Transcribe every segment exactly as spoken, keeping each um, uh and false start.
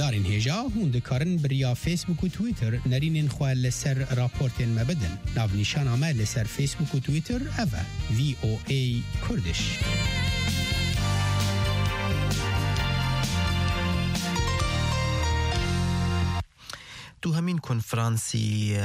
هەڵبژاردارین هێژا هون دikarin biriya Facebook û Twitter nerînên xwe li ser raportên me bidin. Navnîşana me li ser Facebook û Twitter ev e V O A Kurdish. دوهمین کنفرانسی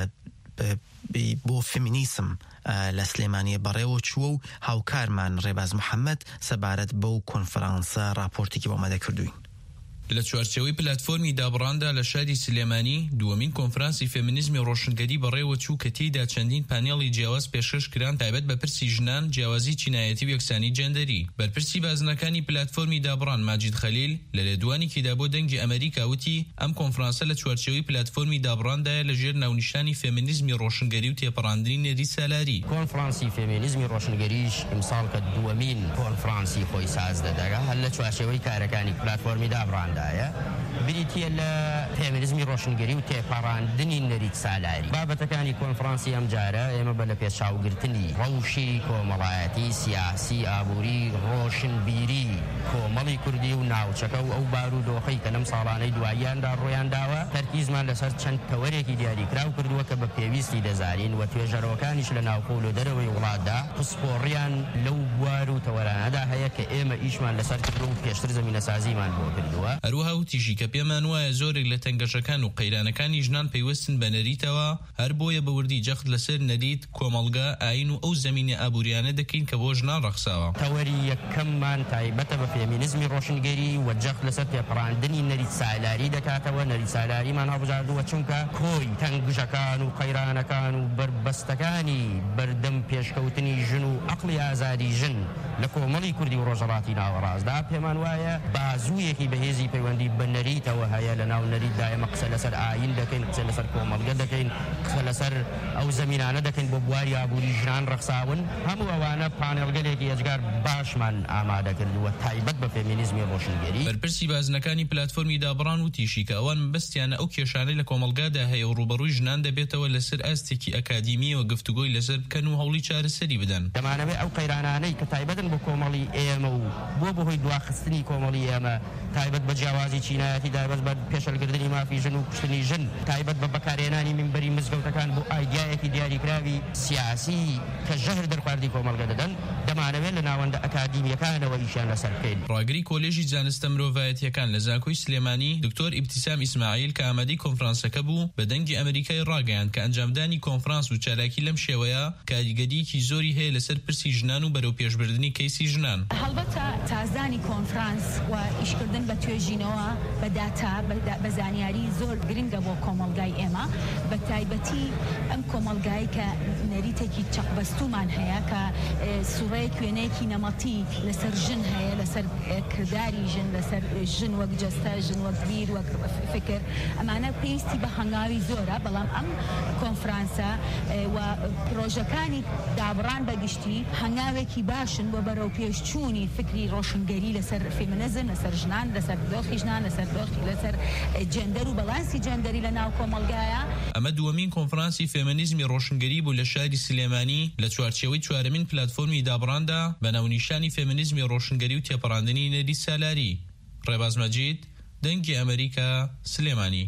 بۆ فێمینیسم لە سلێمانیە بەڕێوە چووە و هاوکارمان ڕێباز محەممەد سەبارەت بەو کۆنفرانسە راپۆرتێکی بۆ ئامادە کردوین. لە چوارچەوەی پلەتفۆرمی دابڕاندا لە شاری سلێمانی دووەمین کۆنفرانسی فێمینیزمی ڕۆشنگەری بەڕێوە چوو کە تێیدا چەندین پانێڵی جیاواز پێشکەش کران تایبەت بە پرسی ژنان، جیاوازی چینایەتی و یەکسانی جەندەری. بەرپرسی بازنەکانی پلەتفۆرمی دابڕان ماجید خەلیل لە لێدوانێکیدا بۆ دەنگی ئەمریکا وتی ئەم کۆنفرانسە لە چوارچەوەی پلەتفۆرمی دابڕاندایە لەژێر ناونیشانی فێمینیزمی ڕۆشنگەری و تێپەڕاندنی نێری سالاری. کۆنفرانسی فێمینیزمی ڕۆشنگەریش ئیمساڵ کە دووەمین کۆنفرانسی خۆی ساز دەدەگا هەر لە چوارچەوەی کارەکانی پلەتفۆرمی دابڕاندا بریتە لە فێمینیزمی ڕۆشنگەری و تێپەڕاندنی نەریت سالاری. بابەتەکانی کۆنفرانسی ئەم جارە ئێمە بە لە پێشچاوگرتنی ڕەوشی کۆمەڵایەتی سیاسی ئابووری ڕۆشنبیری کۆمەڵی کوردی و ناوچەکە و ئەو بارودۆخەی کە لەم ساڵانەی دواییاندا ڕۆیانداوە تەرکیزمان لەسەر چەند تەوەرێکی دیاریکراو کردووە کە بە پێویستی دەزانین و توێژەرەوەکانیش لە ناوخۆ و دەرەوەی وڵاتدا پسپۆڕیان لەو بوار و تەوەرانەدا هەیە کە ئێمە ئیشمان لەسەر کردو و پێشتر زەمینەسازیمان بۆ کردووە. هەروەها وتیژی کە پێمان وایە زۆرێک لە تەنگەشەکان و قەیرانەکانی ژنان پەیوەستن بە نەریتەوە، هەر بۆیە بەوردی جەخت لەسەر نەریت، کۆمەڵگە، ئاین و ئەو زەمینە ئابووریانە دەکەین کە بۆ ژنان ڕەخساوە. تەوەری یەکەممان تایبەتە بە فێمینیزمی ڕۆشنگەری و جەخت لەسەر تێپەڕاندنی نەریت سالاری دەکاتەوە. نەریت سالاریمان هەڵبژاردووە چونکە کۆی تەنگژەکان و قەیرانەکان و بربەستەکانی بەردەم پێشکەوتنی ژن و عەقڵی ئازادی ژن لە کۆمەڵی کوردی و ڕۆژهەڵاتی ناوەڕاستدا پێمان وایە بازوویەکی بەهێزی پەیوەندی بە نەریتەوە هەیە. لە ناو نەریتدا ئێمە قسە لەسەر ئاین دەکەین، قسە لەسەر کۆمەڵگە دەکەین، قسە لەسەر ئەو زەمینانە دەکەین بۆ بواری ئابووری ژنان ڕەخساون. هەموو ئەوانە پانێڵگەلێکی ئەجگار باشمان ئامادە کردووە تایبەت بە فێمینیزمی ڕۆشنگەری. بەرپرسی بازنەکانی پلەتفۆرمی دابڕان وتیشی کە ئەوان بەستیانە ئەو کێشانەی لە کۆمەڵگادا هەیە و ڕوبەڕووی ژنان دەبێتەوە لەسەر ئاستێکی ئەکادیمیەوە گفتوگۆی لەسەر بکەن و هەوڵی چارەسەری بدەن. دەمانەوێت ئەو قەیرانانەی کە تایبەتن بۆ کۆمەڵی ئێمە و بۆ بەهۆی دواخستنی کۆمەڵی ئێمە تایبەت بە جیاوازی چینایەتی تایبەت بە پێشەلگردنی مافی ژن و کوشتنی ژن، تایبەت بە بەکارهێنانی منبەری مزگەوتەکان بۆ ئایدیایەکی دیاریکراوی سیاسی کە ژەهر دەرخواردی کۆمەڵگە دەدەن، دەمانەوێت لە ناوەندە ئەکادیمیەکانەوە ئیشیان لەسەر بکەین. ڕاگری کۆلێژی زانستە مرۆڤایەتیەکان لە زانکۆی سلێمانی دکتۆر ئیبتیسام ئیسماعیل کە ئامادەی کۆنفرانسەکە بوو بە دەنگی ئەمریکای ڕاگەیاند کە ئەنجامدانی کۆنفرانس و چالاکی لەم شێوەیە کاریگەریەکی زۆری هەیە لەسەر پرسی ژنان و بەرەو پێشبردننی کەیسی ژنان. هەڵبەتە تازانی کۆنفرانس و ئیشکردن بە توێژینەوە بە داتا بە زانیاری زۆر گرنگە بۆ کۆمەڵگای ئێمە، بە تایبەتی ئەم کۆمەڵگای کە نەریتێکی چەقبەستومان هەیە کە سوڕەیە کوێنەیەکی نەمەتی لەسەر ژن هەیە، لەسەر کردداری ژن، لەسەر ژن وەک جەستە، ژن وەک بیر، وەک فکر، ئەمانە پێویستی بە هەنگاوی زۆرە. بەڵام ئەم کۆنفرانسە و پرۆژەکانی دابڕان بەگشتی هەنگاوێکی باشن بۆ بەرەو پێشچوونی فکری ڕۆشنگەری لەسەر فێمینیزم، لەسەر ژنان، لەسەر دۆخی ژنان، لەسەر دۆخی لەسەر جەندەر و بەڵانسی جەندەری لە ناو کۆمەڵگایە. ئەمە دووەمین کۆنفرانسی فێمینیزمی ڕۆشنگەری بوو لە شاری سلێمانی لە چوارچێوەی چوارەمین پلەتفۆرمی دابڕاندا بە ناونیشانی فێمینیزمی ڕۆشنگەری و تێپەڕاندنی نەری سالاری. ڕێباز مەجید، دەنگی ئەمریکا، سلێمانی.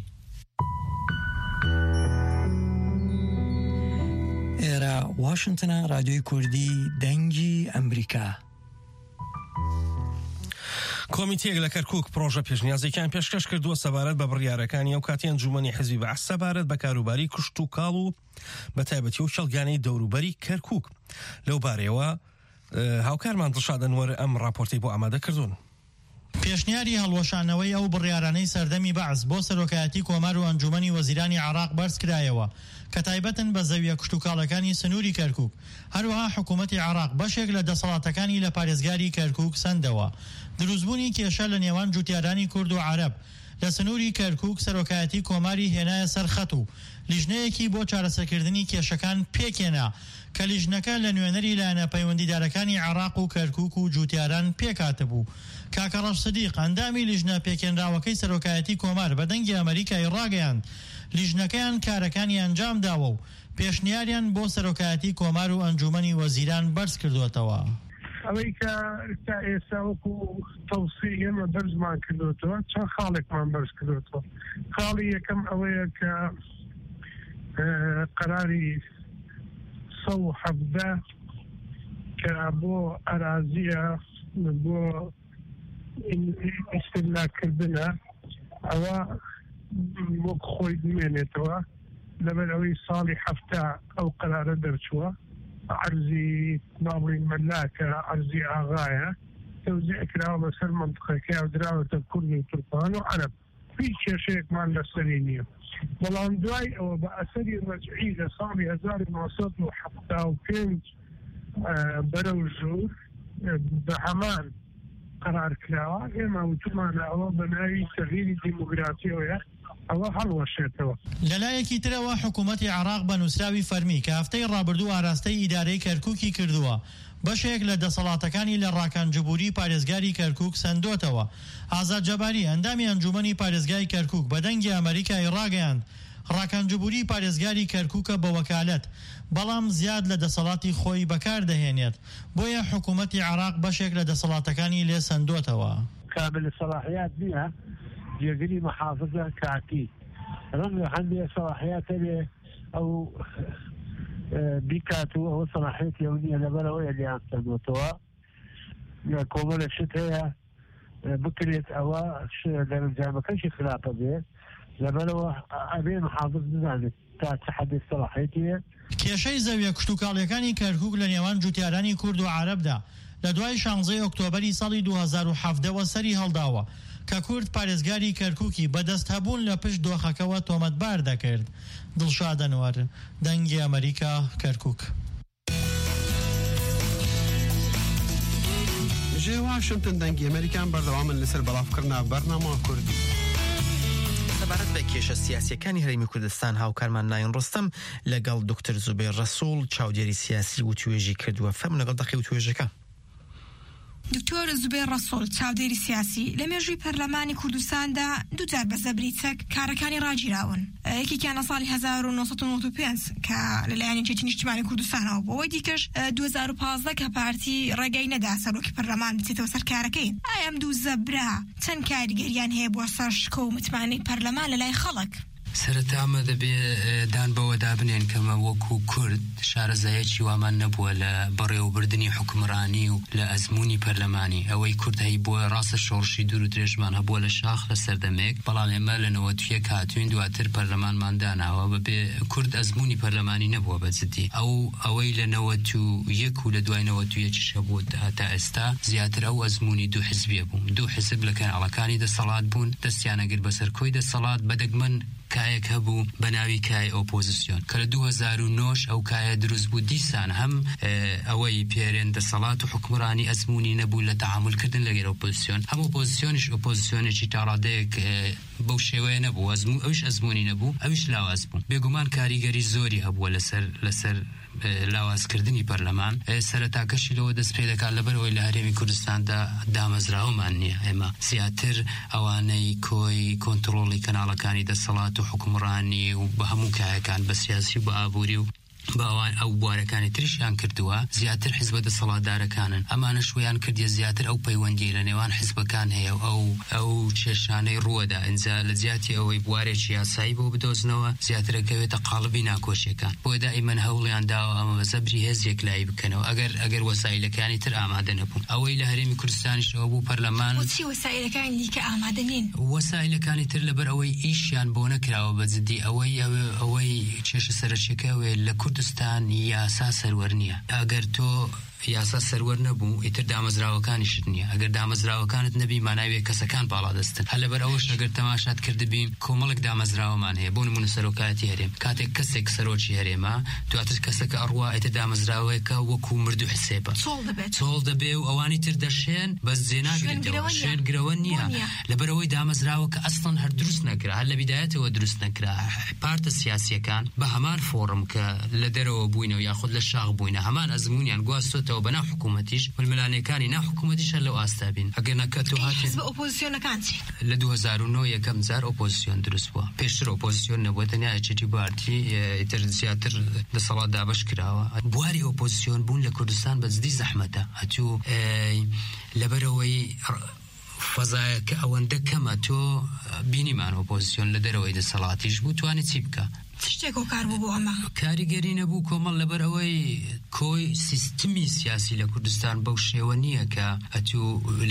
ئێرە واشنگتنە، رادیۆی کوردی دەنگی ئەمریکا. کۆمیتەیەک لە کەرکووک پرۆژە پێشنیازێکیان پێشکەش کردووە سەبارەت بە بڕیارەکانی ئەو کاتی ئەنجومەنی حیزبی بەعەس سەبارەت بە کاروباری کوشت و کاڵ و بە تایبەتی و شەڵگانەی دەوروبەری کەرکووک. لەو بارەیەوە هاوکارمان دڵشاد ئەنوەر ئەم راپۆرتەی بۆ ئامادە کردوون. پێشنیاری هەڵوەشانەوەی ئەو بڕیارانەی سەردەمی بەعەس بۆ سەرۆکایەتی کۆمار و ئەنجومەنی وەزیرانی عێراق بەرز کرایەوە کە تایبەتن بە زەویە کشتوکاڵەکانی سنووری کەرکووک. هەروەها حکوومەتی عێراق بەشێک لە دەسەڵاتەکانی لە پارێزگاری کەرکووک سەندەوە. دروستبوونی کێشە لە نێوان جوتیارانی کورد و عەرەب لە سنووری کەرکووک سەرۆکایەتی کۆماری هێنایە سەرخەت و لیژنەیەکی بۆ چارەسەرکردنی کێشەکان پێکێنا کە لیژنەکە لە نوێنەری لایەنە پەیوەندیدارەکانی عێراق و کەرکووک و جوتیاران پێکاتبوو. کاکە ڕەش سدیق ئەندامی لیژنە پێکێنراوەکەی سەرۆکایەتی کۆمار بە دەنگی ئەمریکای ڕاگەیاند لیژنەکەیان کارەکانی ئەنجام داوە و پێشنیاریان بۆ سەرۆکایەتی کۆمار و ئەنجومەنی وەزیران بەرز کردوێتەوە. ئەوەیکە تا ئێستا وەکو تەوسیع ئێمە بەرزمان کردوتەوە چەند خاڵێکمان بەرز کردوتەوە. خاڵی یەکەم ئەوەیە کە قەراری سە و حەڤدە کە بۆ ئەرازیە بۆ ئیستیملاکردنە ئەوە وەک خۆی بمێنێتەوە لەبەر ئەوەی ساڵی هەفتە ئەو قەرارە دەرچووە عەرزی ناڵی مەلاکە عەرزی ئاغایە تەوزیع کراوە بەسەر مەنتقەکە و دراوەتە کورد و تورکمان و عەرەب هیچ کێشەیەکمان لەسەری نییە. بەڵام دوای ئەوە بە ئەسەری ڕەجعی لە ساڵی هەزار و نۆسەد و حەفتا و پێنج بەرەو ژوور بە هەمان قەرار کراوە ئێمە وتمانە ئەوە بە ناوی تەغییری دیموگرافیەوەیە ئەوە هەڵوەشێتەوە. لەلایەکی ترەوە حکوومەتی عێراق بە نووسراوی فەرمی کە هەفتەی ڕابردوو ئاراستەی ئیدارەی کەرکووکی کردووە بەشێک لە دەسەڵاتەکانی لە ڕاکانجبوری پارێزگاری کەرکووک سندۆتەوە. ئازاد جەباری ئەندامی ئەنجومەنی پارێزگای کەرکووک بە دەنگی ئەمریکای ڕاگەیاند ڕاکانجبوری پارێزگاری کەرکووکە بە وەکالەت بەڵام زیاد لە دەسەڵاتی خۆی بەکار دەهێنێت بۆیە حکوومەتی عێراق بەشێک لە دەسەڵاتەکانی لێ سندۆتەوە. کامل سەلاحیات نییە جێگری مەحافظە کاتی ڕەنگە هەندێک سەلاحیاتە لێ ئەو بیکات و ئەوە سەلاحیەتی ئەو نییە لەبەرەوەیە لیان سندۆتەوە کۆمەڵێک شت هەیە بکرێت ئەوە دەرەنجامەکەشی خراپە بێ لەبەرەوە ئەبێ محافظ بزانێت تا چه حەدێک سەلاحیەتیە. کێشەی زەویە کشتوکاڵیەکانی کەرکووک لە نێوان جوتیارانی کورد و عەرەبدا لە دوای شانزەی ئۆکتۆبەری ساڵی دوو هەزار و حەڤدەوە سەری هەڵداوە کە کورد پارێزگاری کەرکووکی بەدەست هەبوون لە پشت دۆخەکەوە تۆمەتبار دەکرد. دڵشاد ئەنوەر، دەنگی ئەمریکا، کەرکووک. ژێ واشنتن دەنگی ئەمریکان بەردەوامن لەسەر بەڵافکردنا بەرنامە کوردی. سەبارەت بە کێشە سیاسیەکانی هەرێمی کوردستان هاوکارمان ناین ڕۆستەم لەگەڵ دکتۆر زوبێر ڕەسوڵ چاودێری سیاسی و توێژی کردووە. فەرموو لەگەڵ دەقی و توێژەکە. دکتۆر زوبێر ڕەسوڵ چاودێری سیاسی لە مێژووی پەرلەمانی کوردستاندا دووجار بە زەبری چەک کارەکانی ڕاگیراون. یەکێکیان لە ساڵی هەزار و نۆسەد و نۆڤە و پێنج کە لەلایەنی جێتی نیشتیمانی کوردستانەوە بوو، ئەوەی دیکەش دوو هەزار و پانزدە کە پارتی ڕێگەی نەدا سەرۆکی پەرلەمان بچێتەوە سەر کارەکەی. ئایا ئەم دوو زەبرا چەند کاریگەریان هەیە بۆ سەر شکۆ و متمانەی پەرلەمان لەلای خەڵک؟ سەرەتامە دەبێ دان بەوە دابنێن کەمە وەکو کورد شارەزایەکی وامان نەبووە لە بەڕێوەبردننی حکومڕانی و لە ئەزمموی پەرلەمانی. ئەوەی کورد هەی بووە ڕاستە شۆڕشی دوور و درێژمان هەبووە لە شاخ لە سەردەمێک، بەڵام ئێمە لەنەوە تویە کاتوین دواتر پەرلەمانمان داناوە بەبێ کورد ئەزمموی پەرلەمانی نەبووە بەجددی. ئەو ئەوەی لە نەوەت و یەک و لە دوای نەوەت و یەکیش هەبوو تا ئێستا زیاتر ئەو ئەزمموی دوو حزبیە بوون. دوو حزب لە کەناڵەکانی دەسەڵات بوون، دەستیانەگر بەسەر کۆی دەسەڵات بەدەگمەن کایەک هەبوو بە ناوی کای ئۆپۆزیسیۆن کە لە دوو هەزار و نۆ ئەو کایە دروست بوو. دیسان هەم ئەوەی پێرێن دەسەڵات و حکومڕانی ئەزمموی نەبوو لە تەعاملکردن لەگەڵ ئۆپۆزیسیۆن. هەم ئۆپۆزیسیۆنیش ئۆپۆزیسیۆنێکی تاڕادەیەک بەو شێوەیە نەبوو، ئەوش ئەزمموی نەبوو، ئەوش لاواز بوو. بێگومان کاریگەری زۆری هەبووە لەسەر لەسەر لاوازکردنی پەرلەمان. سەرەتاکەشی لەوە دەست پێ دەکات لەبەرەوەی لە هەرێمی کوردستاندا دامەزراوەمان نییە. ئێمە زیاتر ئەوانەی کۆی کۆنتڕۆڵی کەناڵەکانی دەسەڵات و حکومڕانی و بە هەموو کایەکان بە سیاسی بە ئابووری و باوان ئەو بوارەکانی تریشیان کردووە زیاتر حیزبە دەسەڵاتدارەکانن. ئەمانە شویان کردیە زیاتر ئەو پەیوەندی لە نێوان حیزبەکان هەیە ئەو ئەو کێشانەی ڕووەدا ئینجا لە زیاتی ئەوەی بوارێکی یاسایی بۆ بدۆزنەوە زیاترەکەوێتە قاڵبی ناکۆشیەکان. بۆ دائیمەن هەوڵیان داوە ئەمە بە زەبری هێزێک لای بکەنەوە ئەگەر ئەگەر وەسایلەکانی تر ئامادە نەبوون. ئەوەی لە هەرێمی کوردستانیش ئەوە بوو پەرلەمان چی وەسایلەکانی دیکە ئامادە نین. وەسایلەکانی تر لەبەر ئەوەی ئیشیان بۆ نەکراوە بەجددی ئەوەی ئەوەی کێشە سەرچیەکەوێ لە کوردستان یاسا سەروەر نییە. ئەگەر تۆ یاسا سەروەر نەبوو ئیتر دامەزراوەکانیشت نییە. ئەگەر دامەزراوەکانت نەبی ماناوێ کەسەکان باڵا دەستن. هەر لەبەر ئەوەش ئەگەر تەماشات کردبین کۆمەڵک دامەزراوەمان هەیە. بۆ نمونە سەرۆکایەتی هەرێم کاتێک کەسێک سەرۆکی هەرێمە دواتر کەسەکە ئەڕوا ئیتر دامەزراوەیەکە وەکو مردو حسێبە چۆڵ دەبێ و ئەوانی تر دەشێن بەس جێناگرێتەوە شوێنگرەوە نییە. لەبەرەوەی دامەزراوەکە ئەسڵەن هەر دروست نەکرا، هەر لە بیدایەتەوە دروست نەکرا. پارتە سیاسیەکان بە هەمان فۆڕم کە لە دەرەوە بووینەوە یاخود لە شاخ بووینە هەمان ئەزممویان گواستۆتەوە تو بنا حکومتیش والملانەکانی نا حکومتیش لەو ئاستابین ئەگەر نەکەتەوە حزب ئۆپۆزیسیۆنەکانچی لە دوو هەزار و نۆ یەکەم جار ئۆپۆزیسیۆن دروست بووە پێشتر ئۆپۆزیسیۆن نەبووە تەنیا ئەچێتی بارتی ئیتر زیاتر دەسەڵات دابەش کراوە بواری ئۆپۆزیسیۆن بوون لە کوردستان بەجددی زەحمەتە هەتوو لەبەرەوەی فەزایەکە ئەوەندە کەمە تۆ بینیمان ئۆپۆزیسیۆن لە دەرەوەی دەسەڵاتیش بوو توانێت چی بکە شتێک و کار بوو بۆ ئەمە کاریگەری نەبوو کۆمەڵ لەبەرەوەی کۆی سیستمی سیاسی لە کوردستان بەو شێوە نییە کە ئەتوو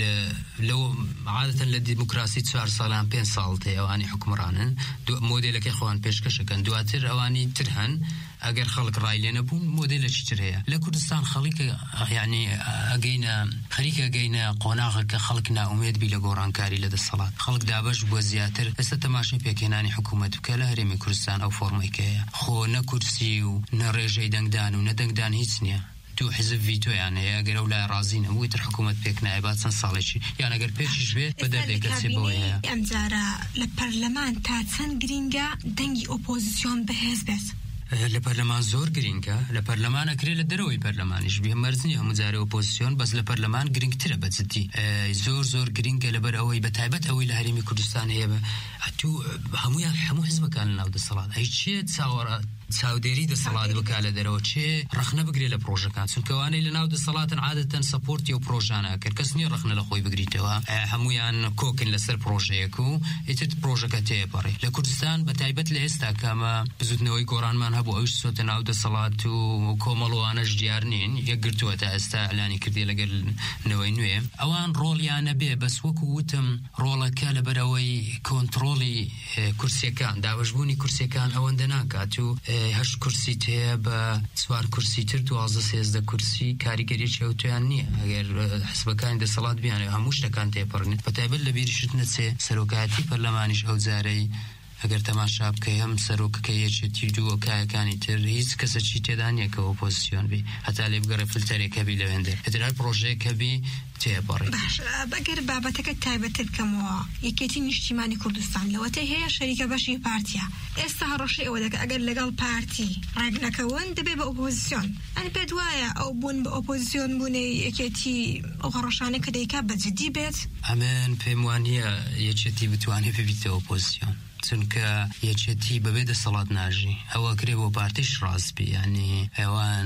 لەو عادەتەن لە دیموکراسی چوار ساڵان پێنج ساڵ تێ ئەوانی حکومڕانن مۆدێلەکەی خۆیان پێشکەشەکەن دواتر ئەوانی تر هەن ئەگەر خەڵک ڕای لێ نەبوون مۆدێلە چیتر هەیە لە کوردستان خەڵکە یعنی ئەگەینە خەریکە گەینە قۆناغە کە خەڵک ناومێت بی لە گۆڕانکاری لە دەسەڵات خەڵک دابەش بووە زیاتر ئێستا تەماشای پێکهێنانی حکوومەت بکە لە هەرێمی کوردستان ئەو فۆرمێکەیە خۆ نە کورسی و نە ڕێژەی دەنگدان و نە دەنگدان هیچ نییە دوو حزب ڤیتۆیان هەیە ئەگەر ئەو لای ڕازی نەبووی تر حکوومەت پێک نایە با چەند ساڵێکی یان ئەگەر پێشیش بێت بە دەردێکە چێ بەوەی هەیە ئەم جارە لە پەرلەمان تا چەند گرینگە دەنگی ئۆپۆزیسیۆن بەهێز بێت لە پەرلەمان زۆر گرینگە لە پەرلەمان ئەکرێت لە دەرەوەی پەرلەمانیش بێ مەرزنی هەموو جارێ ئۆپۆزیسیۆن بەس لە پەرلەمان گرنگترە بەجددی زۆر زۆر گرینگە لەبەر ئەوەی بە تایبەت ئەوەی لە هەرێمی کوردستان هەیە بە هەتوو هەمویان هەموو حیزبەکان لە ناو دەسەڵات ئەی چێت چاوەڕە چاودێری دەسەڵات بکا لە دەرەوە چێ ڕەخنە بگرێت لە پرۆژەکان چونکەوانەی لە ناو دەسەڵاتن عادەتەن سەپۆرتی و پرۆژانە کرد کەس نییە ڕەخنە لە خۆی بگریتەوە هەمویان کۆکن لەسەر پرۆژەیەک و ئیتر پرۆژەکە تێپەڕێ لە کوردستان بە تایبەت لە ئێستا کامە بزوتنەوەی گۆڕانمان هەبوو ئەوش سۆتە ناو دەسەڵات و کۆمەڵوانەش دیار نین یەک گرتووە تا ئێستا ئەلانی کردی لەگەر نەوەی نوێ ئەوان ڕۆڵیانە بێ بەس وەکو وتم ڕۆڵەکە لەبەرەوەی کۆنتڕۆڵی کورسیەکان دابەشبوونی کورسیەکان ئەوەندە ناکات و هەشت کورسی تەیە بە چوار کورسی تر دوازدە سێزدە کورسی کاریگەری چێوتیان نییە ئەگەر حزبەکانی دەسەڵات بیانێ هەموو شتەکان تێپەڕنێت بەتایبەت لە بیریشت نەچێ سەرۆکایەتی پەرلەمانیش ئەو جارەی ئەگەر تەماشا بکەی هەم سەرۆکەکە یەکێتی دوو کایەکانی تر هیچ کەسەکی تێدا نییە کە ئۆپۆزیسیۆن بی هەتا لێ بگەڕێ فلتەرێکە بی لەوێندە هەتر هەر پرۆژەیەکە بی تێپەڕێ باش بەگەر بابەتەکە تایبەتر بکەمەوە یەکێتی نیشتیمانی کوردستان لەوەتە هەیە شەریکە بەشی پارتیە ئێستا هەڕۆشی ئەوە دەکە ئەگەر لەگەڵ پارتی ڕێک نەکەون دەبێ بە ئۆپۆزیسیۆن ئەن پێ دوایە ئەو بوون بە ئۆپۆزیسیۆن بوونەی یەکێتی ئەو هەڕۆشانە کە دەیکا بەجددی بێت ئەمن پێم وانە یەکێتی بتوانێت ببیتە ئۆپۆزیسیۆن چونکە یەکێتی بەبێ دەسەڵات ناژی ئەوە کرێ بۆ پارتیش ڕاستبی ینی ئەوان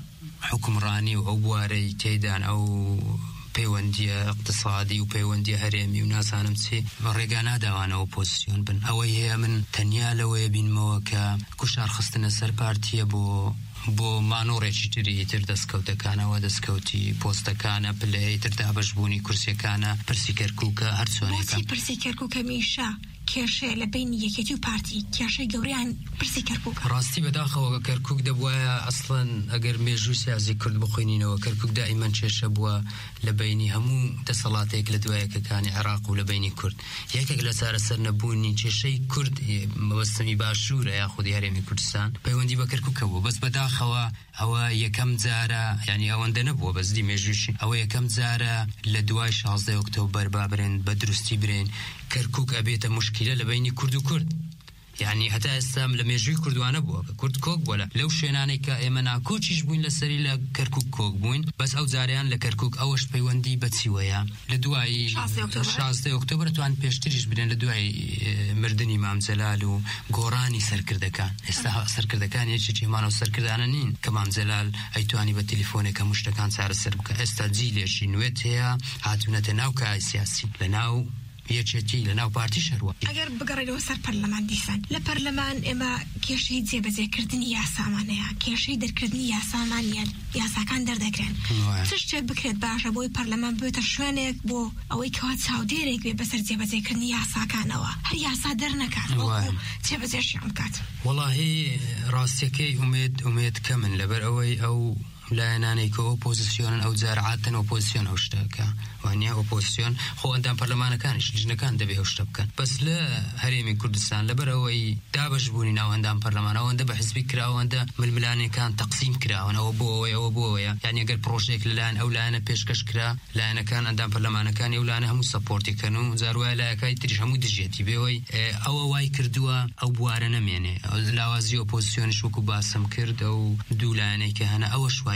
حکومڕانی و ئەو بوارەی تێدان ئەو پەیوەندیە اقتصادی و پەیوەندی هەرێمی و نازانم چی ڕێگا ناداوانە ئۆپۆزیسیۆن بن ئەوەی هەیە من تەنیا لەوەیە بینمەوە کە کوشار خستنە سەر پارتیە بۆ بۆ مانۆڕێکی تری تر دەستکەوتەکانەوە دەستکەوتی پۆستەکانە پلەی تر دابەشبوونی کورسیەکانە پرسی کەرکووکە هەر چۆنێکە پرسی کەرکووکە میشە کێشەیە لە بینی یەکێتی و پارتی کێشەی گەوریان پرسی کەرکووک ڕاستی بەداخەوە کەرکووک دەبوایە ئەسڵەن ئەگەر مێژووی سیاسی کورد بخۆینینەوە کەرکووک دائیمەن کێشە بووە لە بینی هەموو دەسەڵاتێک لە دوایەکەکانی عێراق و لە بینی کورد یەکێک لە چارەسەر نەبوونی کێشەی کورد مەبەستەمی باشوورە یاخودی هەرێمی کوردستان پەیوەندی بە کەرکووکە بوو بەس بەداخەوە ئەوە یەکەم جارە ینی ئەوەندە نەبووە بەزدی مێژووشی ئەوە یەکەم جارە لە دوای شازدە ئۆکتۆبەر با برێن بە دروستی برێن کەرکووک ئەبێتە مشکلە لە بینی کورد و کورد یعنی هەتا ئێستام لە مێژووی کوردوانە بووە کە کورد کۆک بووە لەو شوێنانەی کە ئێمە ناکۆچیش بووین لەسەری لە کەرکووک کۆک بووین بەس ئەو جاریان لە کەرکووک ئەوەش پەیوەندی بەچیوەیە لە دوای شازدەی ئۆکتۆبەر توان پێشتریش برێن لە دوای مردنی مام جەلال و گۆڕانی سەرکردەکان ئێستا سەرکردەکان یەکێکی هێمانە و سەرکردانە نین کە مام جەلال ئەیتوانی بە تەلیفۆنێک هەموو شتەکان چارەسەر بکە ئێستا جیلێکی نوێت هەیە هاتوونەتە ناو کای سیاسی لە ناو یەکێتی لە ناو پارتی شەروە ئەگەر بگەڕێنەوە سەر پەرلەمان دیسان لە پەرلەمان ئێمە کێشەی جێبەجێکردنی یاسامانەیە کێشەی دەرکردنی یاسامانیان یاساکان دەردەکرێن چ شتێک بکرێت باشە بۆی پەرلەمان بێتە شوێنێک بۆ ئەوەی کەوا چاودێرێک بێ بەسەر جێبەجێکردنی یاساکانەوە هەر یاسا دەرنەکات جێبەجێشیان بکات وەڵاهی ڕاستیەکەی ئومێد ئومێد کەمن لەبەر ئەوەی ئەو لایەنانەی کە ئۆپۆزیسیۆنن ئەو جار عادەتەن ئۆپۆزیسیۆن ئەو شتەکە وانیا ئۆپۆزیسیۆن خۆ ئەندام پەرلەمانەکانیش لیژنەکان دەبێ ئەو شتە بکەن بەس لە هەرێمی کوردستان لەبەر ئەوەی دابەشبوونی ناو ئەندام پەرلەمان ئەوەندە بە حزبی کراوە ئەوەندە ململانەکان تەقسیم کراون ئەوە بۆ ئەوەی ئەوە بۆ ئەوەیە یعنی ئەگەر پرۆژێک لەلایەن ئەو لایەنە پێشکەش کرا لایەنەکان ئەندام پەرلەمانەکانی ئەو لایەنە هەموو سەپۆرتی کەن و جاروایە لایەکای تریش هەموو دژێتی بێەوەی ئەوە وای کردووە ئەو بوارە نەمێنێ لاوازی ئۆپۆزیسیۆنیش وەکو باسم کرد ئەو دوو لایەنەی کە هەنە ئەوەش وای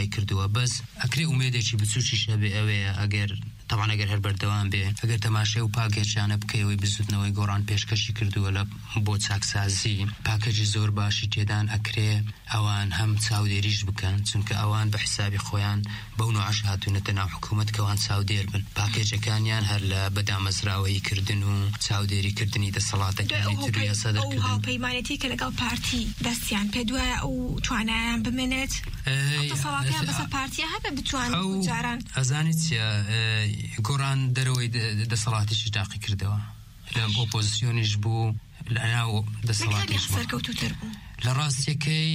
ڕای کردووە بەس ئەکرێ ئومێدێکی بچوشی شەبێ ئەوەیە ئەگەر طبعا ئەگەر هەر بەردەوام بێ ئەگەر تەماشای و پاکێجانە بکەیەوەی بزوتنەوەی گۆڕان پێشکەشی کردووە لە بۆ چاکسازی پاکەجی زۆر باشی تێدان ئەکرێ ئەوان هەم چاودێریش بکەن چونکە ئەوان بە حسابی خۆیان بەو نوعش هاتوونەتە ناو حکوومەت کەوان چاودێر بن پاکێجەکانیان هەر لە بەدامەزراوەی کردن و چاودێریکردنی دەسەڵاتەکانی تریە سەدەرکردن ئەو هاوپەیمانێتی کە لەگەڵ پارتی دەستیان پێ دوایە ئەو توانایان بمێنێت دەسەڵاتیان بەسەر پارتیە هەبێ بتوان جاران ئەزانیت چیە گۆڕان دەرەوەی دەسەڵاتیشی تاقی کردەوە لە ئۆپۆزیسیۆنیش بوو لە ناو دەسەڵاتیش سەرکەوتوتر بوو لە ڕاستیەکەی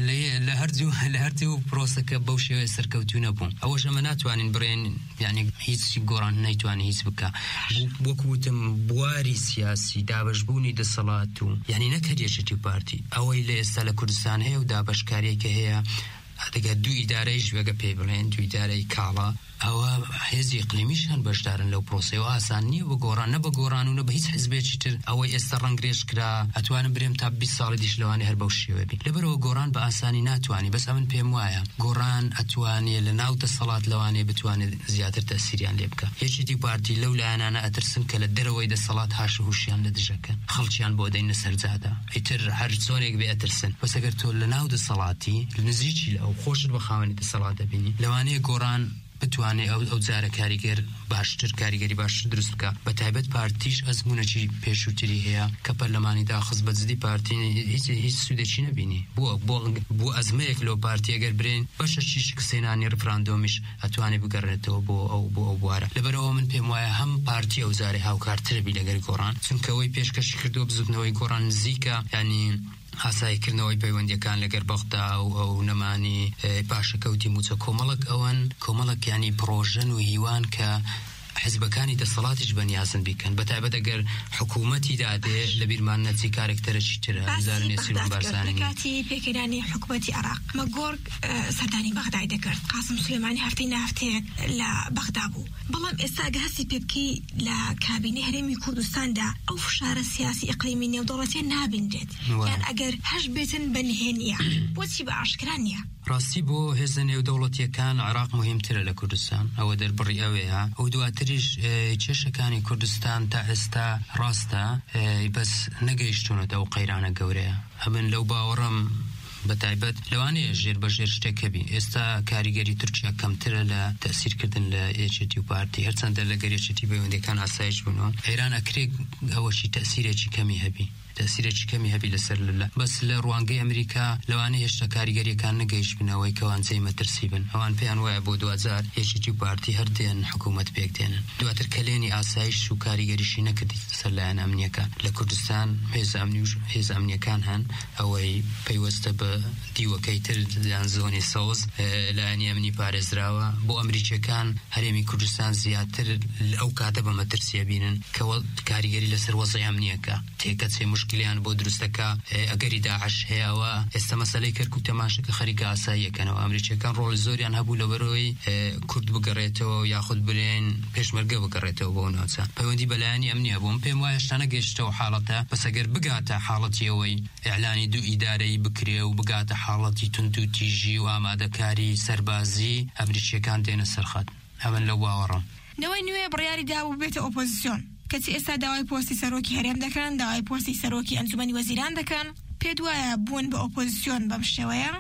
لە هەردوو لە هەردوو پرۆسەکە بەو شێوەیە سەرکەوتوو نەبوون ئەوەش ئەمە ناتوانین بڕێن یعنی هیچ گۆڕان نەیتوانێت هیچ بکە وەکو وتم بواری سیاسی دابەشبوونی دەسەڵات و یعنی نەک هەریەشێتی پارتی ئەوەی لە ئێستا لە کوردستان هەیە و دابەشکاریەکە هەیە دەگە دوو ئیدارەیش وەگە پێی بڵێن دوو ئیدارەی کاڵە ئەوە هێزی ئیقلیمیش هەن بەشدارن لەو پرۆسەیە و ئاسان نییە بە گۆڕان نە بە گۆڕان و نە بە هیچ حزبێکی تر ئەوەی ئێستا ڕەنگرێژ کرا ئەتوانم برێم تا بیست ساڵی دیش لەوانێ هەر بەو شێوە بی لەبەرەوە گۆڕان بە ئاسانی ناتوانی بەس ئەمن پێم وایە گۆڕان ئەتوانێ لە ناو دەسەڵات لەوانێ بتوانێت زیاتر تەسیریان لێ بکە یەکێتی پارتی لەو لایەنانە ئەترسن کە لە دەرەوەی دەسەڵات هاش و هوشیان لە دژەکەن خەڵکیان بۆ دەینە سەرجادا ئیتر هەر چۆنێک بێ ئەترسن بەس ئەگەر تۆ لە ناو دەسەڵاتی نزیکی لە ئەو خۆشت بە خاوەنی دەسەڵات دەبینی لەوانەیە گۆڕان بتوانێ ئەو ئەو جارە کاریگەر باشتر کاریگەری باشتر دروست بکە بە تایبەت پارتیش ئەزمونەکی پێشووتری هەیە کە پەرلەمانی داخست بە جدی پارتی هیچ هیچ سوودێکی نەبینی بۆ بۆ بۆ ئەزمەیەک لەو پارتی ئەگەر برێن بەشەشی شکستێنانی ڕفراندۆمیش ئەتوانێ بگەڕێتەوە بۆ ئەو بۆ ئەو بوارە لەبەرەوە من پێم وایە هەم پارتی ئەو جارێ هاوکارترە بی لەگەر گۆڕان چونکەوەی پێشکەشی کردو بزوتنەوەی گۆڕان نزیکە ینی هاسایکردنەوەی پەیوەندیەکان لەگەر بەختا و ئەو نەمانی پاشەکەوتی موچە کۆمەڵک ئەوەن کۆمەڵک ینی پرۆژن و هیوان کە حزبەکانی دەسەڵاتیش بەنیازن بیکەن بەتایبەت ئەگەر حکوومەتی دادێ لە بیرمان نەچی کارێکتەرەکی ترە وزارە نێچیروان بارزانانی کاتی پێکەرانی حکوومەتی عێراق مەگۆرگ سەردانی بەغدای دەکرد قاسم سولێمانی هەفتەی نافتەیەک لە بەغدا بوو بەڵام ئێستا ئەگە هەستی پێ بکەی لە کابینەی هەرێمی کوردستاندا ئەو فشارە سیاسی ئیقلیمی نێودەوڵەتیە نابینرێت یان ئەگەر هەش بێتن بەنهێنیە بۆچی بە ئاشکرا نییە ڕاستی بۆ هێزە نێودەوڵەتیەکان عێراق مهمترە لە کوردستان ئەوە دەربڕی ئەوەیە ئەو دواتریش کێشەکانی کوردستان تا ئێستا ڕاستە بەس نەگەیشتونەتە ئەو قەیرانە گەورەیە ئەمن لەو باوەڕم بەتایبەت لەوانەیە ژێر بە ژێر شتێکەبی ئێستا کاریگەری تورکیا کەمترە لە تەسیرکردن لە یەکێتی و پارتی هەرچەندە لەگەر یەکێتی پەیوەندیەکان ئاسایش بوونەوە ئێران ئەکرێ ئەوەشی تەسیرێکی کەمی هەبی تەسیرێکی کەمی هەبی لەسەر لە بەس لە ڕوانگەی ئەمریکا لەوانەیە هێشتا کاریگەریەکان نەگەیشت بنەوەی کەوان جێی مەترسی بن ئەوان پێیان وایە بۆ دوهزار یەکێتی و پارتی هەردێن حکوومەت پێک دێنن دواتر کەلێنی ئاسایش و کاریگەریشی نەکردی سەر لایەن ئەمنیەکان لە کوردستان هێز ئەمنی و هێز ئەمنیەکان هەن ئەوەی پەیوەستە بە دیوەکەی تر یان زۆنی سەوز لایەنی ئەمنی پارێزراوە بۆ ئەمریکیەکان هەرێمی کوردستان زیاتر ئەو کاتە بە مەترسیە بینن کە کاریگەری لەسەر وەزعی ئەمنیەکە تێکە چێ مشکلیان بۆ دروستەکە ئەگەری داعش هەیەەوە ئێستا مەسەلەی کەرکووک تەماشەکە خەریکە ئاساییەکەنەوە ئەمریکیەکان ڕۆڵی زۆریان هەبوو لەبەرەوەی کورد بگەڕێتەوە یاخود برێن پێشمەرگە بگەڕێتەوە بۆ ناوچە پەیوەندی بەلایانی ئەمنیە بۆم پێم وایە شتانە گەیشتەوە حاڵەتە بەس ئەگەر بگاتە حاڵەتیەوەی ئیعلانی دوو ئیدارەی بکرێ و بگاتە حاڵەتی تونت و تیژی و ئامادەکاری سەربازی ئەمریکیەکان دێنە سەرخەت ئەمن لەو باوەڕم نەوەی نوێ بڕیاری دابوو بێتە ئۆپۆزیسیۆن کەچی ئێستا داوای پۆستی سەرۆکی هەرێم دەکەن داوای پۆستی سەرۆکی ئەنجومەنی وەزیران دەکەن پێ دوایە بوون بە ئۆپۆزیسیۆن بەم شێوەیە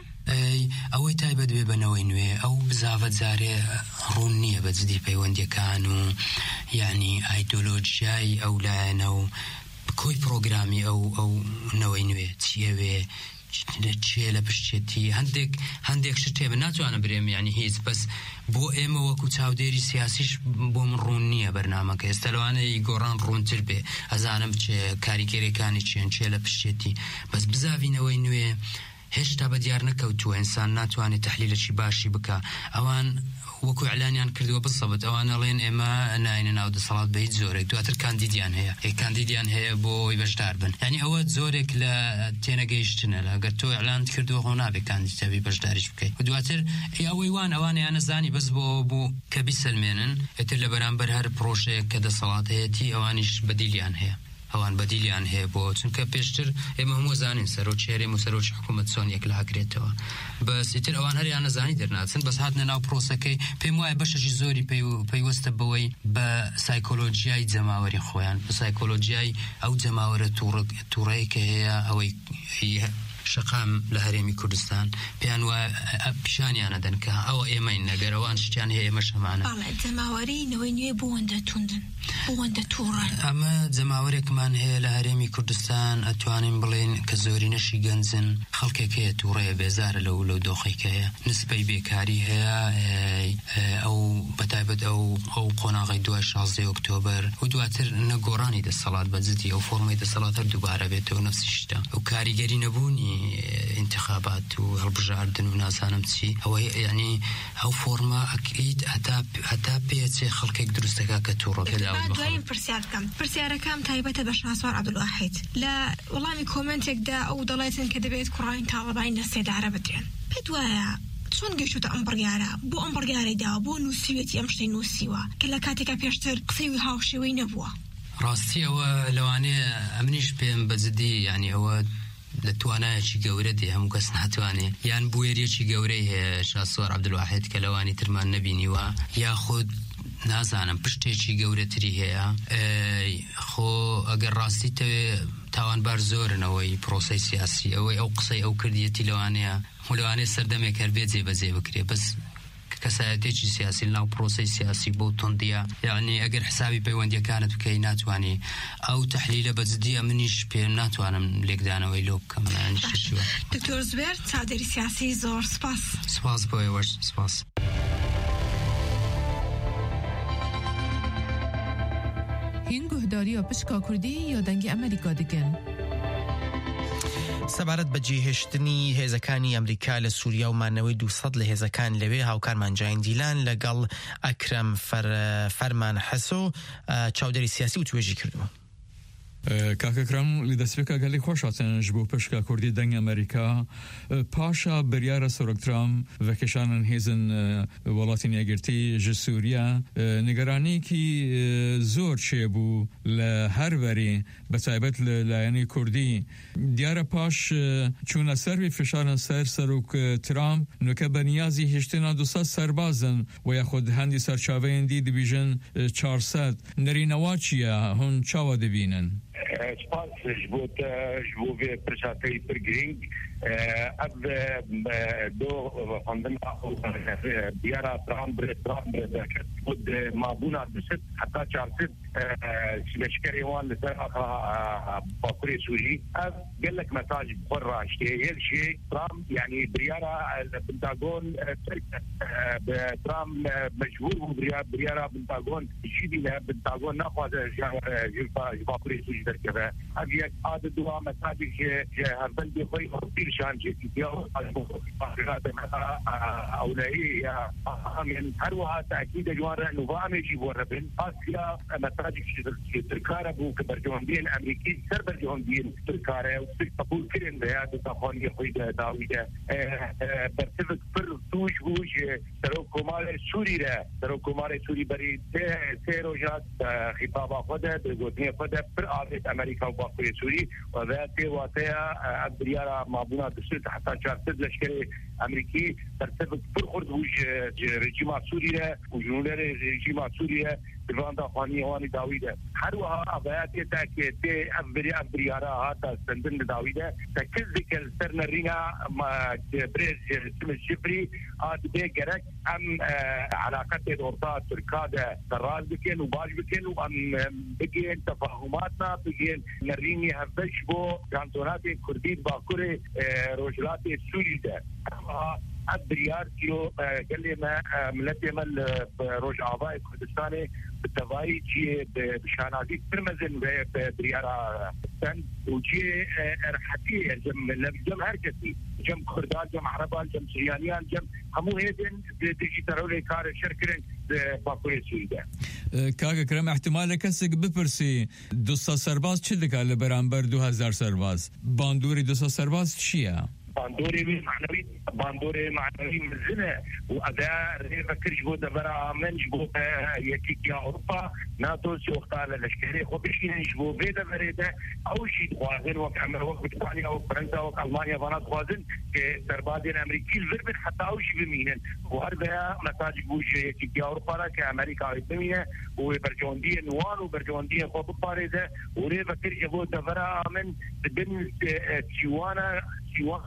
ئەوەی تایبەت بێ بنەوەی نوێ ئەو بزاوە جارێ ڕوون نییە بە جدی پەیوەندیەکان و یعنی ئایدۆلۆژیای ئەو لایەنە و کۆی پرۆگرامی ئەو ئەو نەوەی نوێ چیەوێ چیە لە پشتێتی هەندێک هەندێک شتێ بە ناتوانە برێم ینی هیچ بەس بۆ ئێمە وەکو چاودێری سیاسیش بۆ من ڕوون نییە بەرنامەکە ئێستا لەوانەیە گۆڕان ڕوونتر بێ ئەزانم چێ کاریگەریەکانی چیان چێ لە پشتێتی بەس بزاوینەوەی نوێ هێشتا بە دیار نەکەوتووە ئینسان ناتوانێت تەحلیلەکی باشی بکە ئەوان وەکو ئەعلانیان کردووە بسەبت ئەوان ئەڵێن ئێمە ناینە ناو دەسەڵات بە هیچ زۆرێک دواتر کاندیدیان هەیە ئێ کاندیدیان هەیە بۆی بەشدار بن یعنی ئەوە زۆرێک لە تێنەگەیشتنە لەگەر تۆ ئەعلان کردووە خۆ نابێت کاندیدەبی بەشداریش بکەیت و دواتر ئەوەی وان ئەوانیان نەزانی بەس بۆ بوو کە بیسەلمێنن ئێتر لە بەرامبەر هەر پرۆژەیەک کە دەسەڵات هەیەتی ئەوانیش بەدیلیان هەیە ئەوان بەدیلیان هەیە بۆ چونکە پێشتر ئێمە هەموو زانین سەرۆک هێرێم و سەرۆکی حکوومەت چۆن یەک لاگرێتەوە بەس ئیتر ئەوان هەریان نەزانی دەرناچن بەس هاتنە ناو پرۆسەکەی پێم وایە بەشەشی زۆری پەیوەستە بەوەی بە سایکۆلۆژیای جەماوەری خۆیان بە سایکۆلۆژیای ئەو جەماوەرە تووڕەیە کە هەیە ئەوەی شقام لە هەرێمی کوردستان پێیان وایە پیشانیانە دەن کە ئەوە ئێمەین نەگەرەوان شتیان هەیە ئێمە شەمانە جەماوەریینەوەی نوێ بۆوەندە توندن بۆوەندە تووڕن ئەمە جەماوەرێکمان هەیە لە هەرێمی کوردستان ئەتوانین بڵێن کە زۆری نەشی گەنجن خەڵکێک هەیە تووڕەیە بێزارە لەو لەو دۆخێکە هەیە نسبەی بێکاری هەیە ئەو بەتایبەت ئەو ئەو قۆناغی دوای شازدەی ئۆکتۆبەر و دواتر نەگۆڕانی دەسەڵات بەجددی ئەو فۆرمەی دەسەڵات هەر دووبارە بێتەوە نەفسی شتە ئەو کاریگەری نەبوونی انتخابات و هەڵبژاردن و نازانم چی ئەوەی یعنی ئەو فۆرمە ئەکەیت هەتا پێچێ خەڵکێک دروستەکە کە تووڕە دوایین پرسیار بکەم پرسیارەکەم تایبەتە بە شاسوار عەبدولواحید لە وەڵامی کۆمنتێکدا ئەو دەڵێتن کە دەبێت کوڕانی تاڵەبانی نەسێدارە بدرێن پێت وایە چۆن گەیشتوتە ئەم بڕیارە بۆ ئەم بڕیارەی داوە بۆ نووسیوێتی ئەم شتەی نووسیوە کە لە کاتێکا پێشتر قسەی هاوشێوەی نەبووە ڕاستی ئەوە لەوانەیە ئەمنیش پێم بەجددی یعنی ئەوە لە توانایەکی گەورە دێ هەموو کەس ناتوانێ یان بوێریەکی گەورەی هەیە شاسوار عەبدولواحید کە لەوانی ترمان نەبینیوە یاخود نازانم پشتێکی گەورەتری هەیە خۆ ئەگەر ڕاستی تەوێ تاوانبار زۆرنەوەی پرۆسەی سیاسی ئەوەی ئەو قسەی ئەو کردیەتی لەوانەیە لەوانەیە سەردەمێک هەر بێ جێبەجێ بکرێ بەس کەسایەتێکی سیاسی لەناو پرۆسەی سیاسی بۆ تۆندیە یعنی ئەگەر حسابی پەیوەندیەکانت بکەی ناتوانێ ئەو تەحلیلە بەجددی منیش پێم ناتوانم لێکدانەوەی لۆ بکەم لایەنیشتووە دکتۆر زوبێر چاودێری سیاسی زۆر سپاس سپاس بۆ ئێوەش سپاس هین گوهداریە پشکا کوردی یا دەنگی ئەمریکا دەکەن سەبارەت بە جێهێشتنی هێزەکانی ئەمریکا لە سووریا و مانەوەی دووسەد لە هێزەکان لەوێ هاوکارمان جاین دیلان لەگەڵ ئەکرەم فەرمان حەسۆ چاودێری سیاسی و توێژی کردووە کاکەکرام لە دەستپێکە گەلی خۆشاتنش بۆ پشکا کوردی دەنگ ئەمریکا پاشا بریارە سۆرەکترام vekêşanên hêzin welatên yekgirtî ji Sûriya nigeraniyekî zor çêbû li her verê bi taybet li layanê Kurdî diyara paş çûna ser vê fişaran ser Serok Trump nuke beniyazî hiştina du sed serbazin we ya xwe hendî serçaveyên dî dibîjin çar sed nerînewa çi ye hûn çawa dibînin سپاس جبو جبو في برشاتي برجرينج اب دو عندنا ديارة ترام ترام قد مابونا بست حتى شارست لشكري وان لسرقة باكوري سوري اب قال لك مساج برا شيء شيء ترام يعني بريارة بنتاغون ترام مشهور بريارة بنتاغون جدي بنتاغون ناخذ باكوري سوري كذا هذه عادة دوا مساجد ج هربل بخوي كثير شان جديد أولئي من هروها تأكيد جوار نظام يجيب وربن أصلا مساجد تركارة بو كبرجوندين أمريكي سر برجوندين تركارة وتقبل كلن ده تقاني خوي ده داوية برتفق فر توش بوش ترو كمال سوري ده ترو كمال سوري بري سيروجات خطابة فده بجوتني فده فر أمريكا وباقي سوري وذاتي واتيا أبريارا مابونا بسيط حتى شارتد لشكري أمريكي ترتبط فرخرد وج رجيم سوريا وجنوب رجيم سوريا بلاندا خاني هواني داويدا هروها أبياتي تاكي تي أبري أبريارا هذا سندن داويدا تكذك السرنرينا ما بريز سم الشفري هذا بيجرك أم علاقات الأوروبا تركادا تراز بكين وباج بكين وأم بكين تفاهماتنا بكين نريني هفش بو كانتونات كردي باكوري روجلات سوريدا الدريار كيلو قال لي ما ملتي مال روج آباء كردستاني بالتباي جي بشانازي ترمزن بدريارة سن وجي رحتي جم جم هركتي جم كردان جم عربان جم سريانيان جم همو هيدن ديجي ترولي كار شركرين باكوري سويدا کاغ کرم احتمال کسک بپرسی دوستا سرباز چی دکه لبرانبر دو هزار سرباز باندوری دوستا سرباز چیه؟ باندوري معنوي باندوري معنوي مزنه واداء فكر جبو دبر من جبو يكيك يا اوروبا ناتو سو اختار الاشكالي خو بشي جبو بيدا بريده او شيء خوازن وقت عمر وقت بريطانيا او فرنسا او المانيا فانا خوازن كدربادين امريكي الفرب حتى او شيء بمينن وهربها مساج بوش يكيك يا اوروبا كامريكا ايتميه وبرجونديه نوان وبرجونديه خو باريده وري فكر جبو دبر من بن تشوانا تشوانا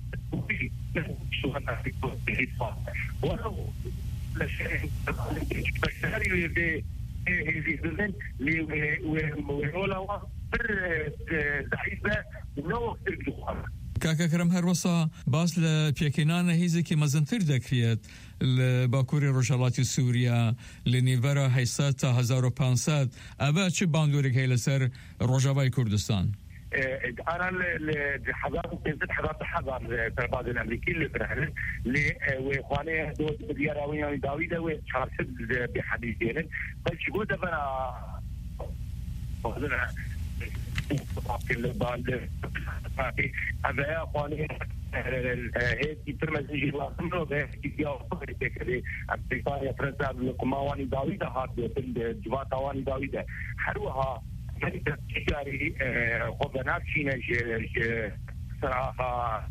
شوانا في الصف ولو لشيء بشري يدي هذه الزمن اللي ويرولا وفر ضعيفة ولو ترجع کاکە کرم هەر وەسا باس لە پێکێنانە هیزێکی مەزنتر دەکرێت لە باکووری ڕۆژهەڵاتی سووریا لە نیڤەرە هەیسەد تا هەزار و پانسەد ئەبە چ باندۆرێک هەیە لەسەر ڕۆژاوای کوردستان؟ انا لحضاره تنزل حضاره حضر ترباد الامريكي اللي برهن اللي واخواني دول بدياراوي داويدا وشارسد بحديثين بل شو ده بنا هذا هذا اخواني هيك ترمزي الله منو ده يا كده امريكا فرنسا القماواني داويدا هاد الجوات اواني داويدا حروها يعني تجاري خدمات شينا صراحة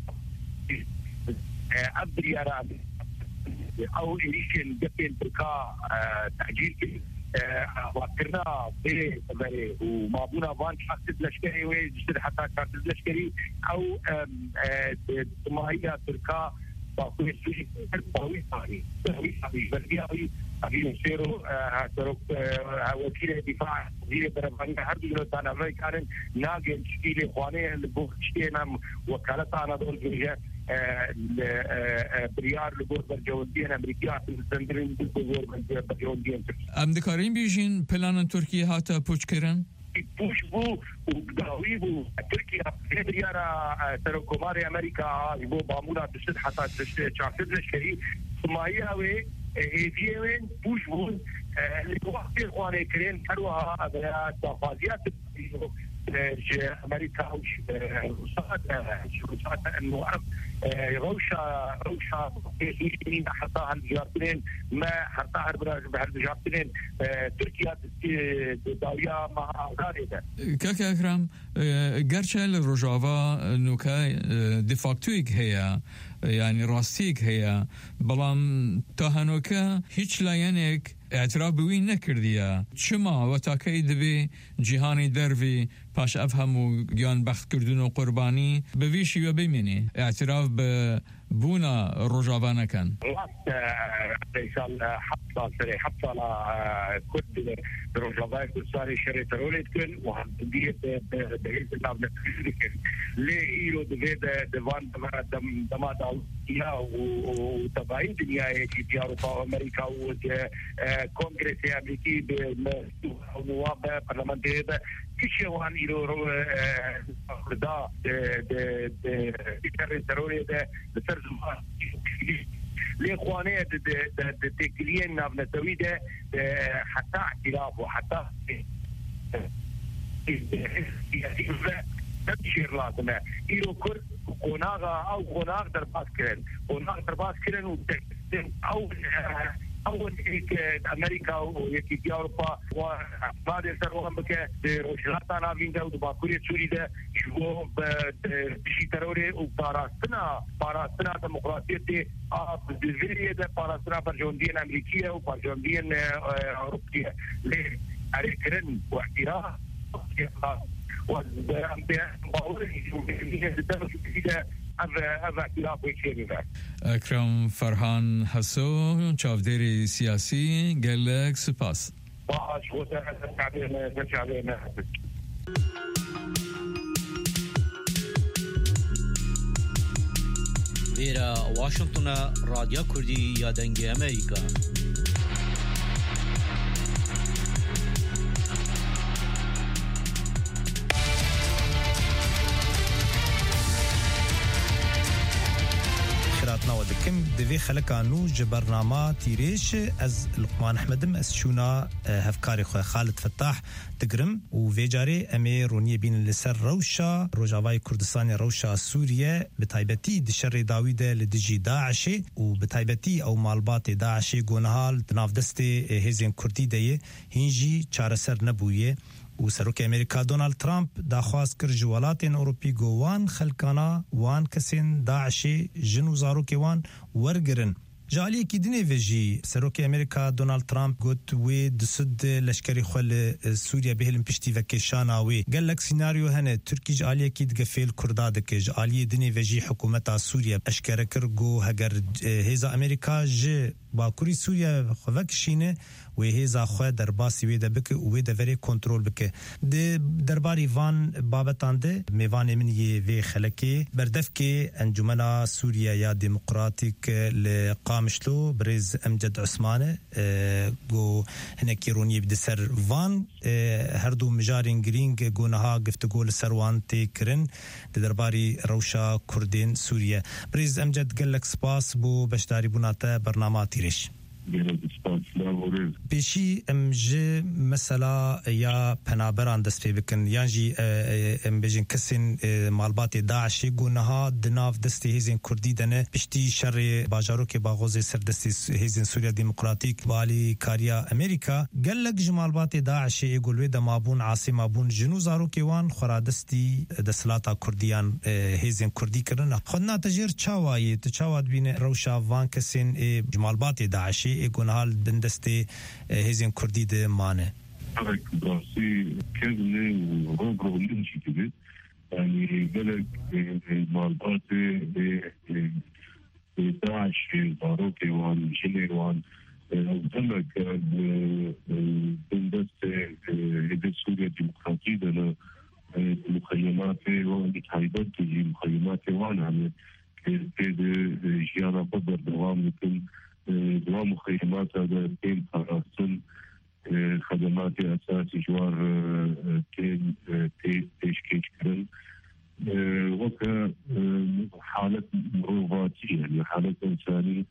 أبدي أرى أو إيشين جبين بركا تعجيل وكرنا بيه بيه وما بونا بان شخص لشكري ويجسد حتى شخص لشكري أو ما هي بركا باقي سوي باقي ثاني باقي ثاني بلقي أبي نسيرو هاتروك وكيل الدفاع وزير برلمانية هرب يروتان أمريكان ناقل شكيل إخواني البوخشتين وكالة أنا دول جريجة بريار لبور برجوندين أمريكيات السندرين بور برجوندين أم دكارين بيجين بلان تركيا هاتا بوش كرن؟ بوش بو وداوي بو تركيا بريارا تركوماري أمريكا يبو بامونا تشد حتى تشد شاكد لشكري ثم هي هوي هيفيين بوش بون اللي وقت إخواني كرين كروها على تفاصيلات أمريكا وش وشات إنه روشة روشة من حتى هالجارتين ما حتى هالجارتين تركيا داوية مع غاربة. كاكا أكرم قرشة الرجاوة نوكا دفاكتويك هي يعني راستيك هي بلام تهانوكا هيش لاينك اعتراف بوين نكرديا شما وتاكي دبي جهاني درفي باش افهمو جان بخت كردون و قرباني بويشي و بيميني اعتراف ببونا رجاوانا كان رئيسال حفظة سري حفظة لكرد رجاوانا كرساري شري تروليت كن وهدبية بهيز النابنة كن لإيرو دبيد دوان دما داوتيا وتبعين دنيا يجي في أوروبا وأمريكا وكونغرس الأمريكي بنواب برلمانتي كيشوان يرو دا د د د تروري ده بترجمه لاخوانيه د د تكلين نبنتوي ده حتى اعتراف وحتى تبشير لازمه يرو كرد قناغه او قناغ درباس كرن قناغ درباس كرن وتكتن او أول هيك أمريكا ويكي أوروبا وبعد السروان بك روشلات أنا بين ده وباكوريا سوري ده شو بشي تروري وباراستنا باراستنا ديمقراطية ده بالفعل ده باراستنا برجوندين أمريكية وبرجوندين أوروبية ليه أريكرن واحتراف اکرم فرهان حسو چاودێری سیاسی گەلێک سپاس. لێرە واشنگتنە رادیۆ کوردی یادەنگی ئەمریکا. برنا ودكم دفي خلقانو جبرنامه تيريش از لقمان احمدم از شونا هفكاري خو خالد فتاح تقرم وفيجاري امي رونيه بين لسر روشا روجاواي كردستان روشا سوريا بتايبتي دشر داوود لدجي داعش وبتايبتي او مالبات داعش گونهال تناف دستي هزين كردي دي هنجي چارسر نبويه و سروک امریکا دونالد ترامپ داخواست کر جوالاتین اوروپی گوان خلکانا وان کسین داعش جنو زاروک وان ورگرن جالی کی دنی وجی سروک امریکا دونالد ترامپ گوت و دسد لشکری خل سوریا بهلم پشتی وکشاناوی قال لك سيناريو هنا تركي جالی کی دغفل کردادک جالی دنی وجی حکومت سوریا اشکر کر گو هگر هزا امریکا ج باکوری سوریا خوکشینه و هزا خو در باسی و د بک و د وری کنټرول بک د درباري وان بابتانده میوان من ی و خلکی بردف کې انجمنا سوریا یا ديمقراطيك لقامشلو برز امجد عثمانه گو هنکی رونی بدسر وان هر دو مجارین گرینگ گونها گفتگو لسروان تکرن د درباري روشا کردین سوریا برز امجد گلک سپاس بو بشداری بوناته برنامه تیرش بشي امج مثلا يا پنابران دست بكن يانجي ام بيجن كسن مالبات داعش گونها دناف دست هزين كردي دنه بشتي شر باجارو كي باغوز سر دست هزين سوريا ديمقراطيك بالي كاريا امريكا قالك جمالبات داعش يقول ودا مابون عاصمه بون جنو زارو كيوان خرادستي دسلاتا كرديان هزين كردي كرنا خدنا تجير چاواي تچاواد بين روشا وان كسن جمالبات داعش يكونال دندستي هزين كردي ده مانه avec براسي كذني وروبرو لينشي كده يعني قالك مالبات داعش زاروكي وان جينير وان قالك دندستي هدى سوريا ديمقراطية ده المخيمات وان تحيبات المخيمات وان يعني كده جيانا قدر دوام لكن دوام مخيمات هذا كين فراسن خدمات أساسي جوار كين تشكيش كرن وكا حالة مروفاتية يعني حالة إنسانية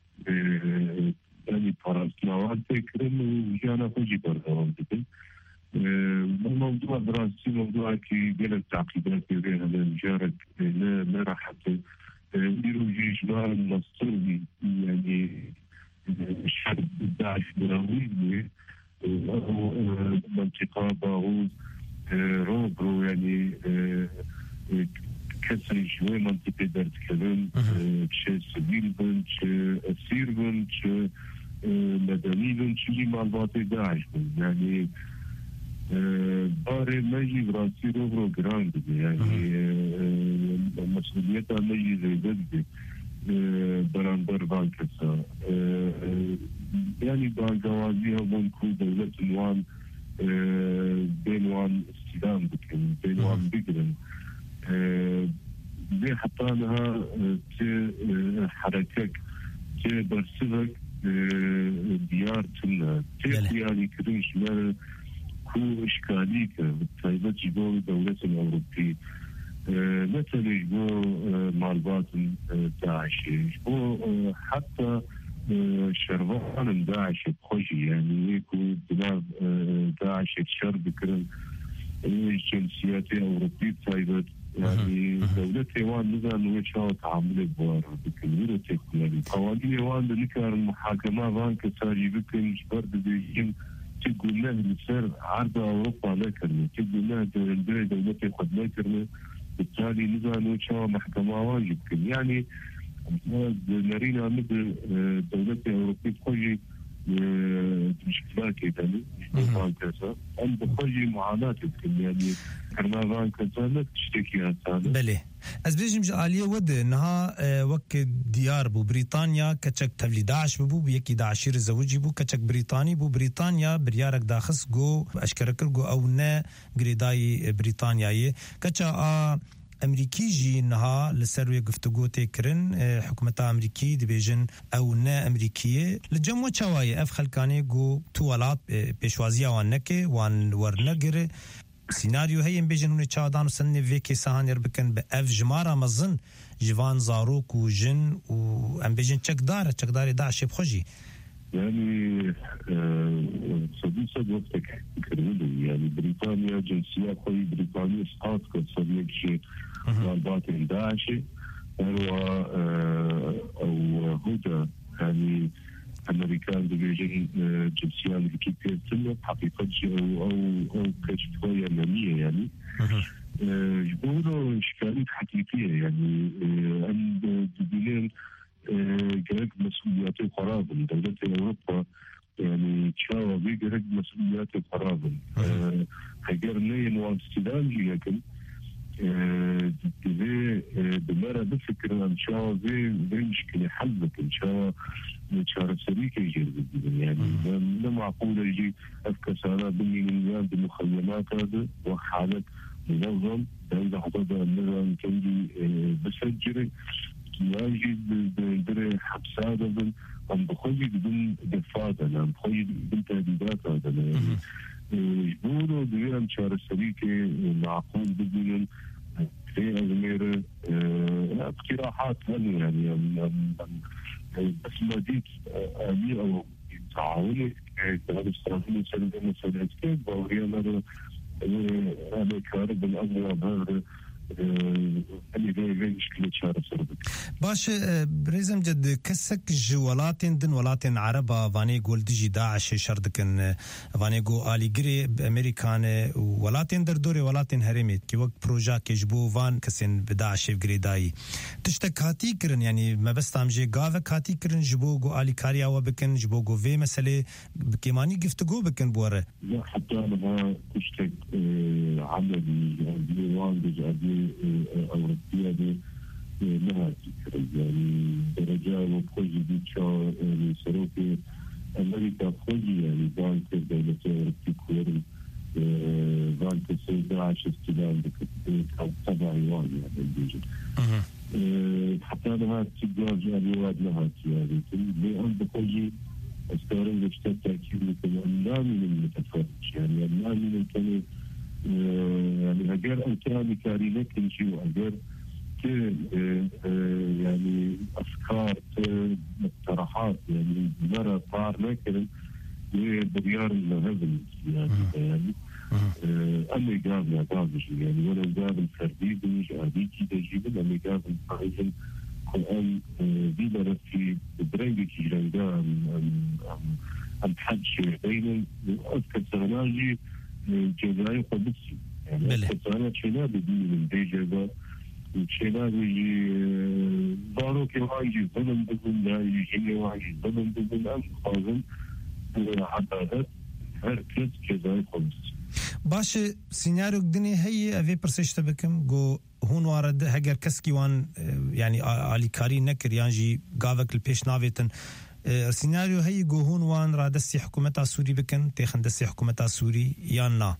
يعني فراسنوات كرن وجانا فجي بردوام لكن الموضوع دراسي موضوع كي بين التعقيدات بين هذا المجارد لا راح نديروا جماعة النصري يعني الشعب داعش براوي وهو منطقة باغوز روبرو يعني كسر شوي منطقة درت كلام شيء سبيل بن شيء أسير بن شيء مدني بن شيء مع الباطل داعش يعني باري مجي براسي روبرو جراند يعني مسؤوليتها مجي زي ذلك برانبر بانكسا يعني باجوازيها بنكو دولة الوان بين وان استدام بكن بين وان بقرن دي حطانها تي حركك تي برسبك ديار تنا تي يعني كريش مال كو إشكاليك بالتايبة جيبو دولة الأوروبية مثل يجبو مالبات داعش يجبو حتى شربان داعش بخوشي يعني يكو دلاب داعش تشرب بكرن الجنسيات الأوروبية تايبة يعني دولة ايوان نزان ويشاو تعامل بوار بكن ويرو تيكولاري قوانين ايوان لنكار المحاكمة بان كساري بكن جبرد بيجين تقول له لسر عرض أوروبا لا كرني تقول له دولة دولة قد لا كرني بالتالي نزان ويشاو محكمة واجب كن يعني نرينا مثل دولة أوروبية خوجي مشكلات كده فان كذا أم بخوجي معاناة كن يعني كرنافان كذا لا تشتكي هذا بله از بيجم جاليه ود انها وك ديار بو بريطانيا كچك تولي داعش بو بيكي داعشير زوجي بو كچك بريطاني بو بريطانيا بريارك داخس جو اشكركر جو او نا غريداي بريطانياي كچا امريكي جي انها لسروي گفتگو تكرن حكومه امريكي دبيجن او نا امريكيه لجمو چواي اف خلكاني جو توالات بيشوازيا وانكه وان ورنگر سيناريو هي بيجن هنا تشادان سن فيكي سهانير بكن باف جمارة مزن جوان زاروك وجن وام بيجن تشكدار تشكداري داعش بخجي يعني صديق صد وقتك كرودي يعني بريطانيا جنسية قوي بريطانيا سقاط قد صديق شيء والباطن داعشي هو أو هدى يعني أمريكان دبيجن جنسيان في كتير سنة حقيقة أو أو أو كشفية يمنية يعني يقولوا إشكالية حقيقية يعني عند دبيجن جرق مسؤوليات القرابل دولة أوروبا يعني تشاوى بي جرق مسؤوليات القرابل هجر نين واستدامجي لكن دي بمرة بفكر أن شاوى بي بي مشكلة حلبك إن شاوى نشار سريك يجير يعني لا معقول يجي أفكسانا بني من بمخيمات هذا وحالة منظم إذا حطت النظام كندي بسجري يجي بدري حبس هذا من أم بخوي بدون دفاع أنا أم بخوي بدون تهديدات هذا يقولوا بيان شهر السريكة معقول بدون في أزمير اقتراحات يعني يعني بس ما ديت آلية أو تعاوني كمان استراتيجية سنة سنة كيف وهي مرة أنا كارب الأمر هذا اللي جاي جاي مشكلة شهر السربك. باش بريزم جد كسك جوالاتين دن ولاتين عربا فاني قول دجي داعش شردكن فاني قو آلي قري بأمريكان ولاتين در دوري ولاتين هرميت كي وقت بروجا كيجبو فان كسين بداعش قري داي تشتك هاتي كرن يعني ما بس تامجي قافك هاتي كرن جبو قو آلي كاريا وبكن جبو قو في مسألة بكيماني قفتقو بكن بوره. لا حتى أنا تشتك عملي ديوان بجأدي أوروبية دي لها تكرر يعني درجة وبخوجي دي شو سروكي أمريكا بخوجي يعني بانك دولة أوروبي كوري بانك سيدة عشر استلام بكتبك أو طبع يوان يعني بيجي حتى لها تجار جاريوات لها يعني لأن بخوجي استورن لشتت تأكيد لكم لا من المتفرج يعني لا من الكلمة يعني أجر أوتاني كاري لكن شيء أجر يعني أفكار مقترحات يعني مرة صار لكن بريار الهزم يعني يعني أنا قابل يا قابل يعني ولا قابل فردي بيج أبيكي تجيب أنا قابل قائل الآن بيبرة في برينج كيرانجا أم أم أم حج بين أذكر سناجي جزائي قدسي يعني أذكر سنة شنا بدي من بيجا شنا بيجي بارو كواجي ظلم بدون لا يجي واجي ظلم بدون أم خازن عدالات هر كل جزائي قدسي باش سيناريو دني هي أفي برسيشت بكم جو هون وارد هجر كسكي وان يعني علي كاري نكر يعني قافك البيش نافيتن سيناريو هي جو هون وان رادسي حكومة سوري بكن تخندسي حكومة سوري يانا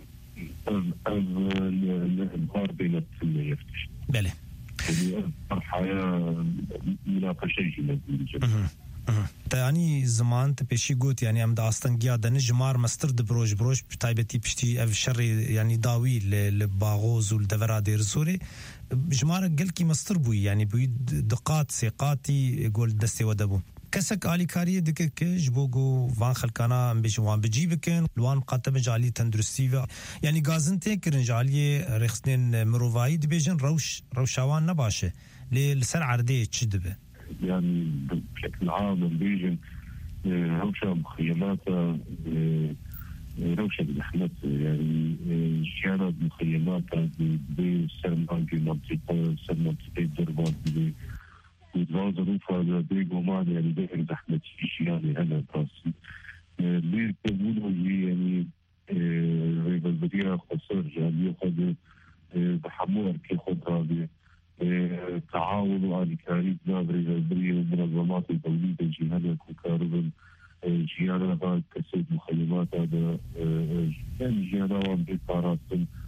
النهار بين السنة يفتش بله الحياة مناقشة جدا تاني زمان تبشي قلت يعني أم داستن قيادة نجمار مسترد بروج بروج بتايبتي بشتي أف شري يعني داوي لباغوز والدفرة دير سوري جمار قل كي مستر بوي يعني بوي دقات سيقاتي يقول دستي ودبو كسك آلي كاريه دكك كج بوغو فان خلقانا بيش وان بجيبكن لوان قاتب جالي تندرستيفا يعني غازن تكرن جالي رخصنين مروفاي دبيجن روش روشاوان نباشه لسر عرديه تشدبه يعني بشكل عام بيجن روشة مخيماتها روشة بالأحمد يعني شارع مخيماتها بسرمان في منطقة سرمان في دربات وإدغاز ظروفها لديك ومان يعني دائما زحمة فيش يعني أنا براسي ليه تقولوا يعني ريبا البديعة خسر يعني يأخذ بحمور كي خدها تعاون على كاريز نابري البرية والمنظمات الدولية الجهاد كوكارب جيانا بعد كسب مخيمات هذا يعني جيانا وان بيطارات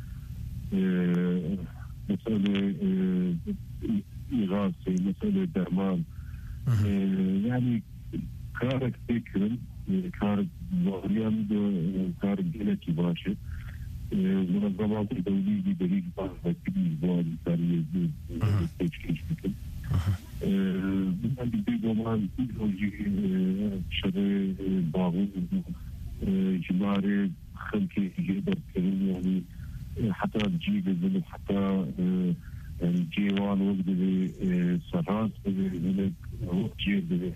مسألة إغاثة مسألة درمان يعني كارك تكرم كارك ظهريان كارك جلكي باشر منظمات الدولية بدليل بعض كبير وإنسانية تشكيل مثل بالنسبة لدومان تكنولوجي شبه باغوز جمارة خلقي يقدر كريم يعني حتى الجيل اللي حتى يعني جيوان وقت اللي سراس اللي وقت جيل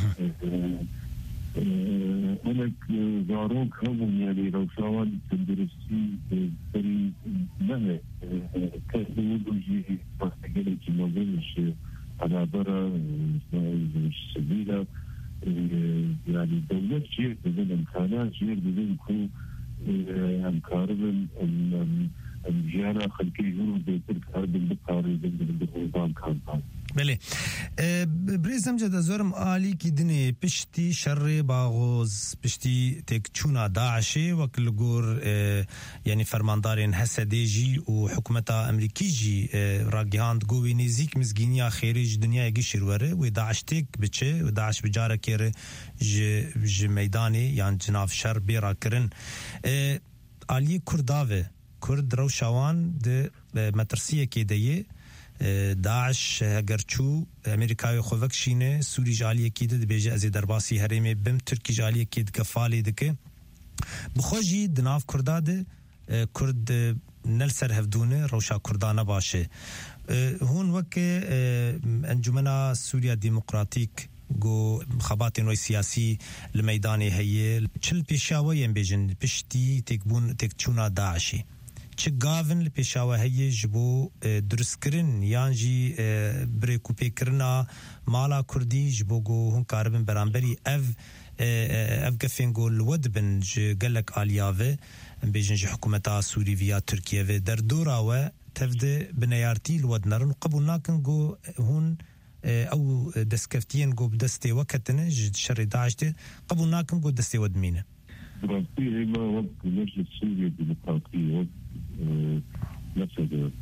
أنا زاروك هم يعني لو سوان تندرسي بري مهنة كتنولوجي مستقلة كمازلش على برا سبيلة يعني دولة جير بذن امكانات جير بذن كو امكاربن الجيانا خلقي يقولوا بيتر كاربن بقاري بذن بقوضان كانتان بله بريزم جدا زورم آلی کی دنی پشتی شر باغوز پشتی تک چونا داعشی وکل گور یعنی فرماندارین حسدیجی و حکومت امریکی جی راگیاند گوی نزیک مزگینیا خیریج دنیا یکی شروره و داعش تک بچه و داعش بجاره کره ج ج میدانی یعنی جناف شر بیرا کرن آلی کرداوه کرد رو شوان ده مترسیه که دیه داعش هگرچو امریکای خوک شینه سوری جالیه کید دبیجه از درباسی هرمی بم ترکی جالیه کید کفالی دکه بخوجی دناف کرداده کرد نل سر هفدونه روشا کردانه باشه هون وک انجمنا سوریا ديمقراطيك گو خبات نوع سیاسی لمیدان هیه چل پیشاوه یم بیجن پشتی تکبون تکچونا داعشی چه گاون لپیشاوه هیه جبو درست کرن یانجی بریکو پیکرنا مالا کردی جبو گو هون کاربن برانبری اف اف گفین گو الود بن جگلک آلیاوه بیجن جی حکومتا سوری ویا ترکیه و در دوراوه تفده بنیارتی الود نرن قبول ناکن گو هون او دسكفتين جو بدستي وقتنا جد شر داعش دي قبل ناكم جو دستي ودمينه براسي ما وقت مجلس سوريا الديمقراطية وقت نفسه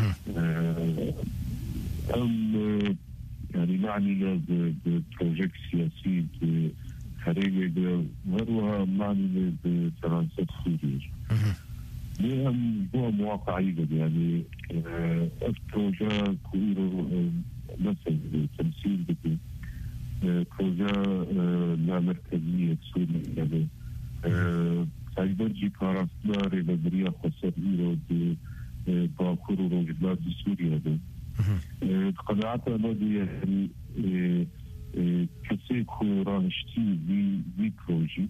أم يعني معني ببروجيكت سياسي خارجي وروها معني بفرنسا سوريا لأن هو مواقع يعني أفتوجا كويرو مثل تمثيل بك بروجا لا مركزية سوريا يعني سايبرجي كاراستنا ريبادريا خسر إيرو دي باكور وروجلات سوريا دي قناعتها مدي يعني كسيكو رانشتي في في بروجي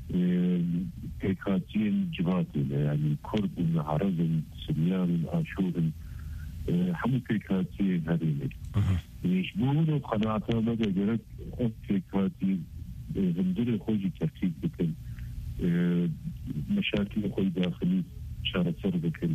كيكاتين جباتي يعني كرد عرب سريان آشور حمو كيكاتين هذه يشبهون قناعتها مدى جرد كيكاتين هندر خوجي ترتيب بكل مشاكل خوي داخلي شارع سر بكل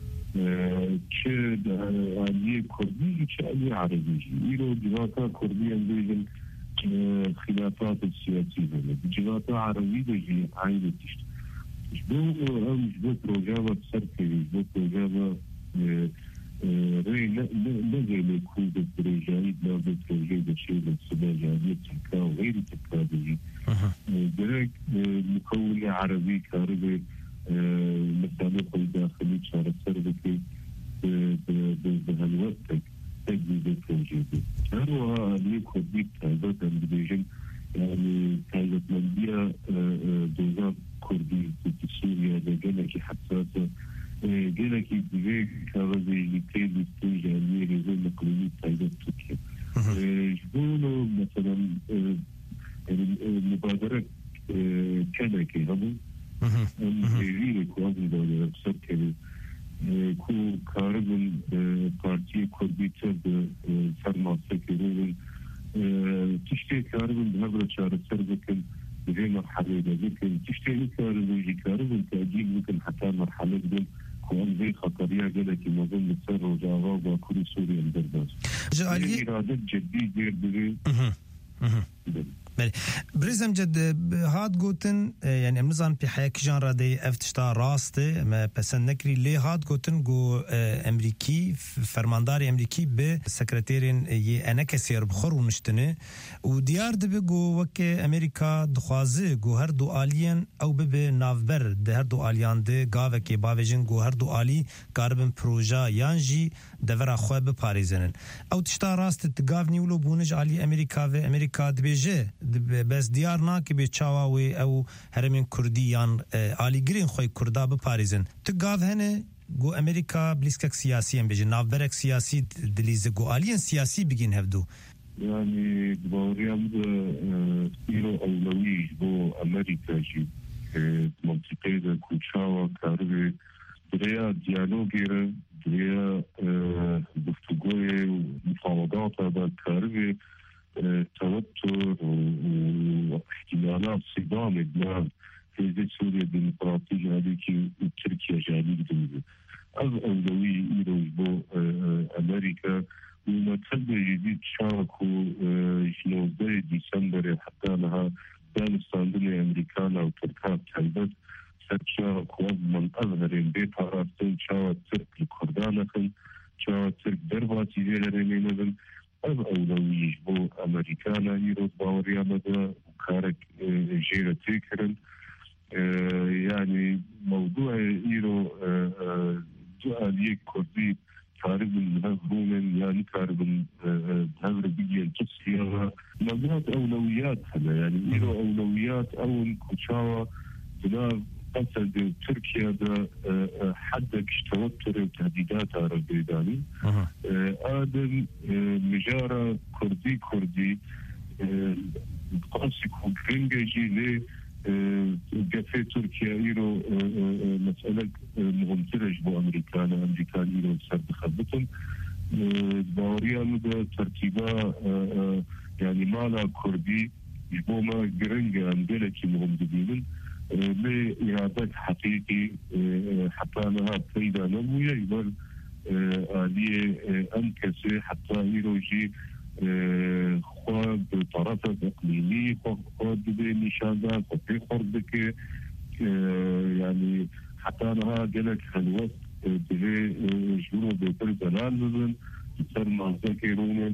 كد آلية كردي كآلية عربية إيرو جواتا كردية بيجن خلافات السياسية جواتا عربية بيجي عائلة تشت يشبهون أو يشبه بروجابة سركي يشبه بروجابة ري نجي لكود الدرجات لا بالدرجات الشيء السباجانية تلك وغير تلك بيجي درك مكون عربي كاربي مثلا قوي داخلي شارع سربكي بهالوقت تجديد التوجيه هو اللي خديت هذا الديجن يعني كانت مندية دوزار كردي في سوريا لجنة حساسة جنة كبيرة كذا زي كذا استيجا اللي رزق مقلوب تايد تركيا جبولو مثلا المبادرة كذا كذا غير كوازي دولة بسر كذا كو كاربن بارتي كردي ترد فرماسة كذا تشتي كاربن بهبرة شارع سربكن بغير مرحلة لكن تشتي كاربن جي كاربن تأجيل ممكن حتى مرحلة بدل كوان زي خطرية جلك مظن بسر وجاغا وكل سوريا الدرداس جالي إرادة جديد غير بغير بله بريزم جد هاد قوتن يعني امنزان بي حياك جان رادي افتشتا راسته ما بسن نكري لي هاد قوتن قو امريكي فرمانداري امريكي بسكرتيرين ي انا كسير بخور ونشتنه وديار دبي قو وكي امريكا دخوازي قو هر دو آليان او ببي نافبر ده هر دو آليان ده قاوكي باوجن قو هر دو آلي قاربن پروژا يانجي دورا خواه بپاريزنن او تشتا راست تقاف نيولو بونج آلي امريكا و امريكا دبيجه بس ديارنا كي بيتشاواوي او هرمين كرديان آلي گرين خوي كردا بپاريزن تقاف هنه گو امريكا بليسكك سياسيين بيجي نافبرك سياسي دليزه گو آليان سياسي بگين هفدو يعني دباوريام ده إيرو أولوي بو أمريكا جي منطقة ده كوشاوا كاربي دريا ديالوغير دريا گفتگوی مفاوضات ده كاربي توتر واحتمالات صدام ادمان في سوريا الديمقراطية هذيك تركيا جانب دمده از أولوي إيرو بو أمريكا وما تبدأ جديد شاركوا جنوزي ديسمبر حتى لها دانستان دنيا أمريكانا وتركات كالبت ستشارك وضمن أظهرين بيت عرفتين شاوة ترك الكردانكن شاوة ترك درباتي جيلرين نظن از أولوية بو أمريكانا يروز باوريا مدى وكارك جيرة تيكرن يعني موضوع إيرو جواليك كردي كارب الهزرومن يعني كارب الهزر بيجي الجسيرة مجرد أولويات هذا يعني إيرو أولويات أول كوشاوا بلا قصد تركيا ده حدك توتر وتهديدات عربيداني آدم مجارة كردي كردي قاسك وكرنجي ليه قفة تركيا إيرو مسألة مهمترج بو أمريكان أمريكان إيرو سرد خبطن باوريا مدى ترتيبا يعني مالا كردي يبو ما قرنجا أمدلكي مهمدبينن لإرادة حقيقي حتى أنها بيدا نموية يبال آلية أنكسي حتى إيرو جي خواد طرفة إقليمي خواد بي نشاندات وفي خردك يعني حتى أنها قلق خلوات بلي جنو بيتر دلال نظن بسر مازدك رونن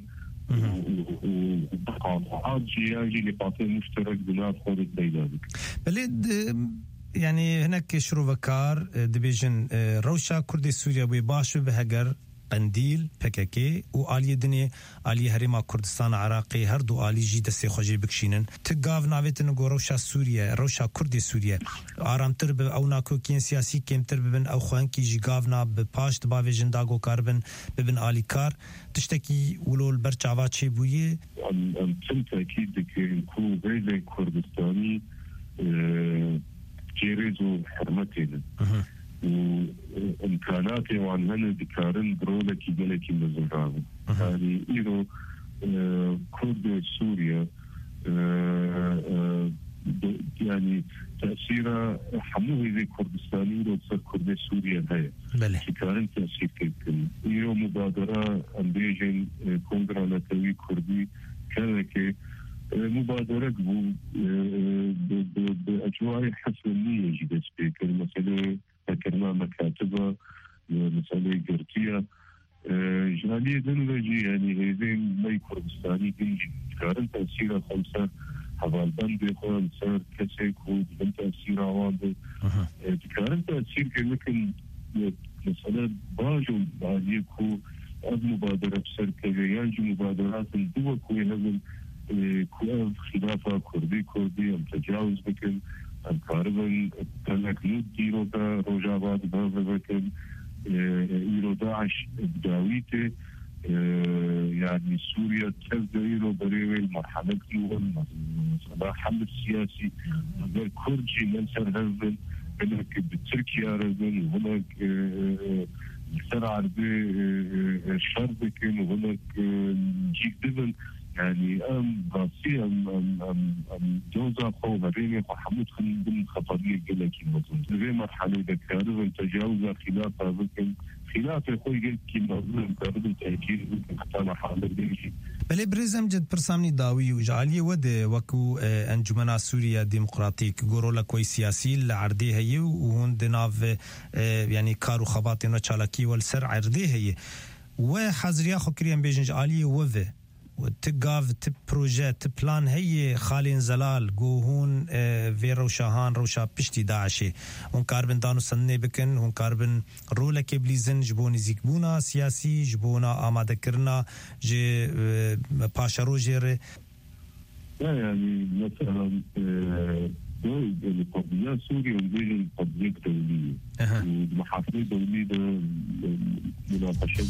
وقاطعات جيانجي نقاطين مشترك بنات خود الديناميك بلد يعني هناك شروفكار دبيجن روشا كردي سوريا بباشو بهجر قنديل بككي وآلية دنيا آلية هريما كردستان عراقي هر دو آلي جي دستي خوجي بكشينن تقاف ناويتن نقو روشا سوريا روشا كردي سوريا آرامتر ب او ناكوكين سياسي كيمتر ببن او خوانكي جي قافنا بپاش دباوي جنداغو كاربن ببن آلي كار تشتكي ولو البرچاوا چه بويه ام تم تأكيد دكي كو غيزي كردستاني جيريزو حرمتين وامكاناتي وعن هنا ذكارن برولكي جلكي مزرعه يعني ايرو كرد سوريا يعني تأثيرها حموه زي كردستاني لو تصير كرد سوريا هاي ذكارن تأثير كيكن ايرو مبادرة امبيجن كونغراناتوي كردي كذلك مبادرة بأجواء حسنية جدا سبيكر مثلا ذكرنا مكاتبة مسألة قرطية جالية دنوجي يعني هذين مي كردستاني دنجي كارن تأثيرها خمسة حوال بند خمسة كسيك ودن تأثير عواد كارن تأثير كمكن مسألة باجو بعديكو أب مبادرة بسر كجيانجي مبادرات الدول كوي هذن كو خلافة كردي كردي أم تجاوز بكن أم كاربن تلك نود ديروتا روجابات بهذا بكن إيرو داعش بداويته يعني سوريا تبدأ إيرو بريوي المرحلة الأولى مثلا حل السياسي غير كردي منسر هذن هناك بتركيا رزن وهناك السرعة عربي الشربكين وهناك جيك دبن يعني ام غاسي ام ام ام ام جوزا خو غريني وحمود خلين ضمن خطرية قلة كيما ظن زي مرحلة دكتور التجاوز خلافة ممكن خلاف يخوي قلت كيما ظن كارد تأكيد ممكن حتى مرحلة ديشي بله برزم جد پرسامنی داوی و جعلی ود وکو انجمنا سوریا ديمقراطيك گورو لکوی سیاسی لعردی هی و هون دناف يعني کارو خباطین و چالاکی والسر عردی هی و حزریا خو کریم بیجن جعلی وذ وتقاف تب بروجيت بلان هي خالين زلال جوهون في روشاهان روشا بشتي داعشي هون كاربن دانو سنة بكن هون كاربن رولا كبليزن جبوني زيكبونا سياسي جبونا آماده كرنا جي باشا روجير لا يعني مثلا القضية سوريا وبين قضية دولية والمحافظة دولية مناقشة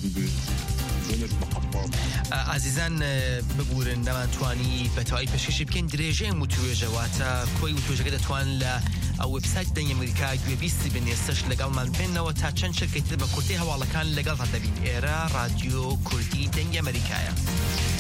عزیزان ببورن نمانتوانی بەتەواوی پێشکەشی بکەین درێژەی وتوێژەواتە کۆی وتوێژەکە دەتوان لە ئەو وێبسایت دەنگی ئەمریکا گوێبیستی بنێستش لەگەڵمان بێنەوە تا چەند شەرکەیتر بە کورتەی هەواڵەکان لەگەڵ هەدەبین ئێرە رادیۆ کوردی دەنگی ئەمریکایە.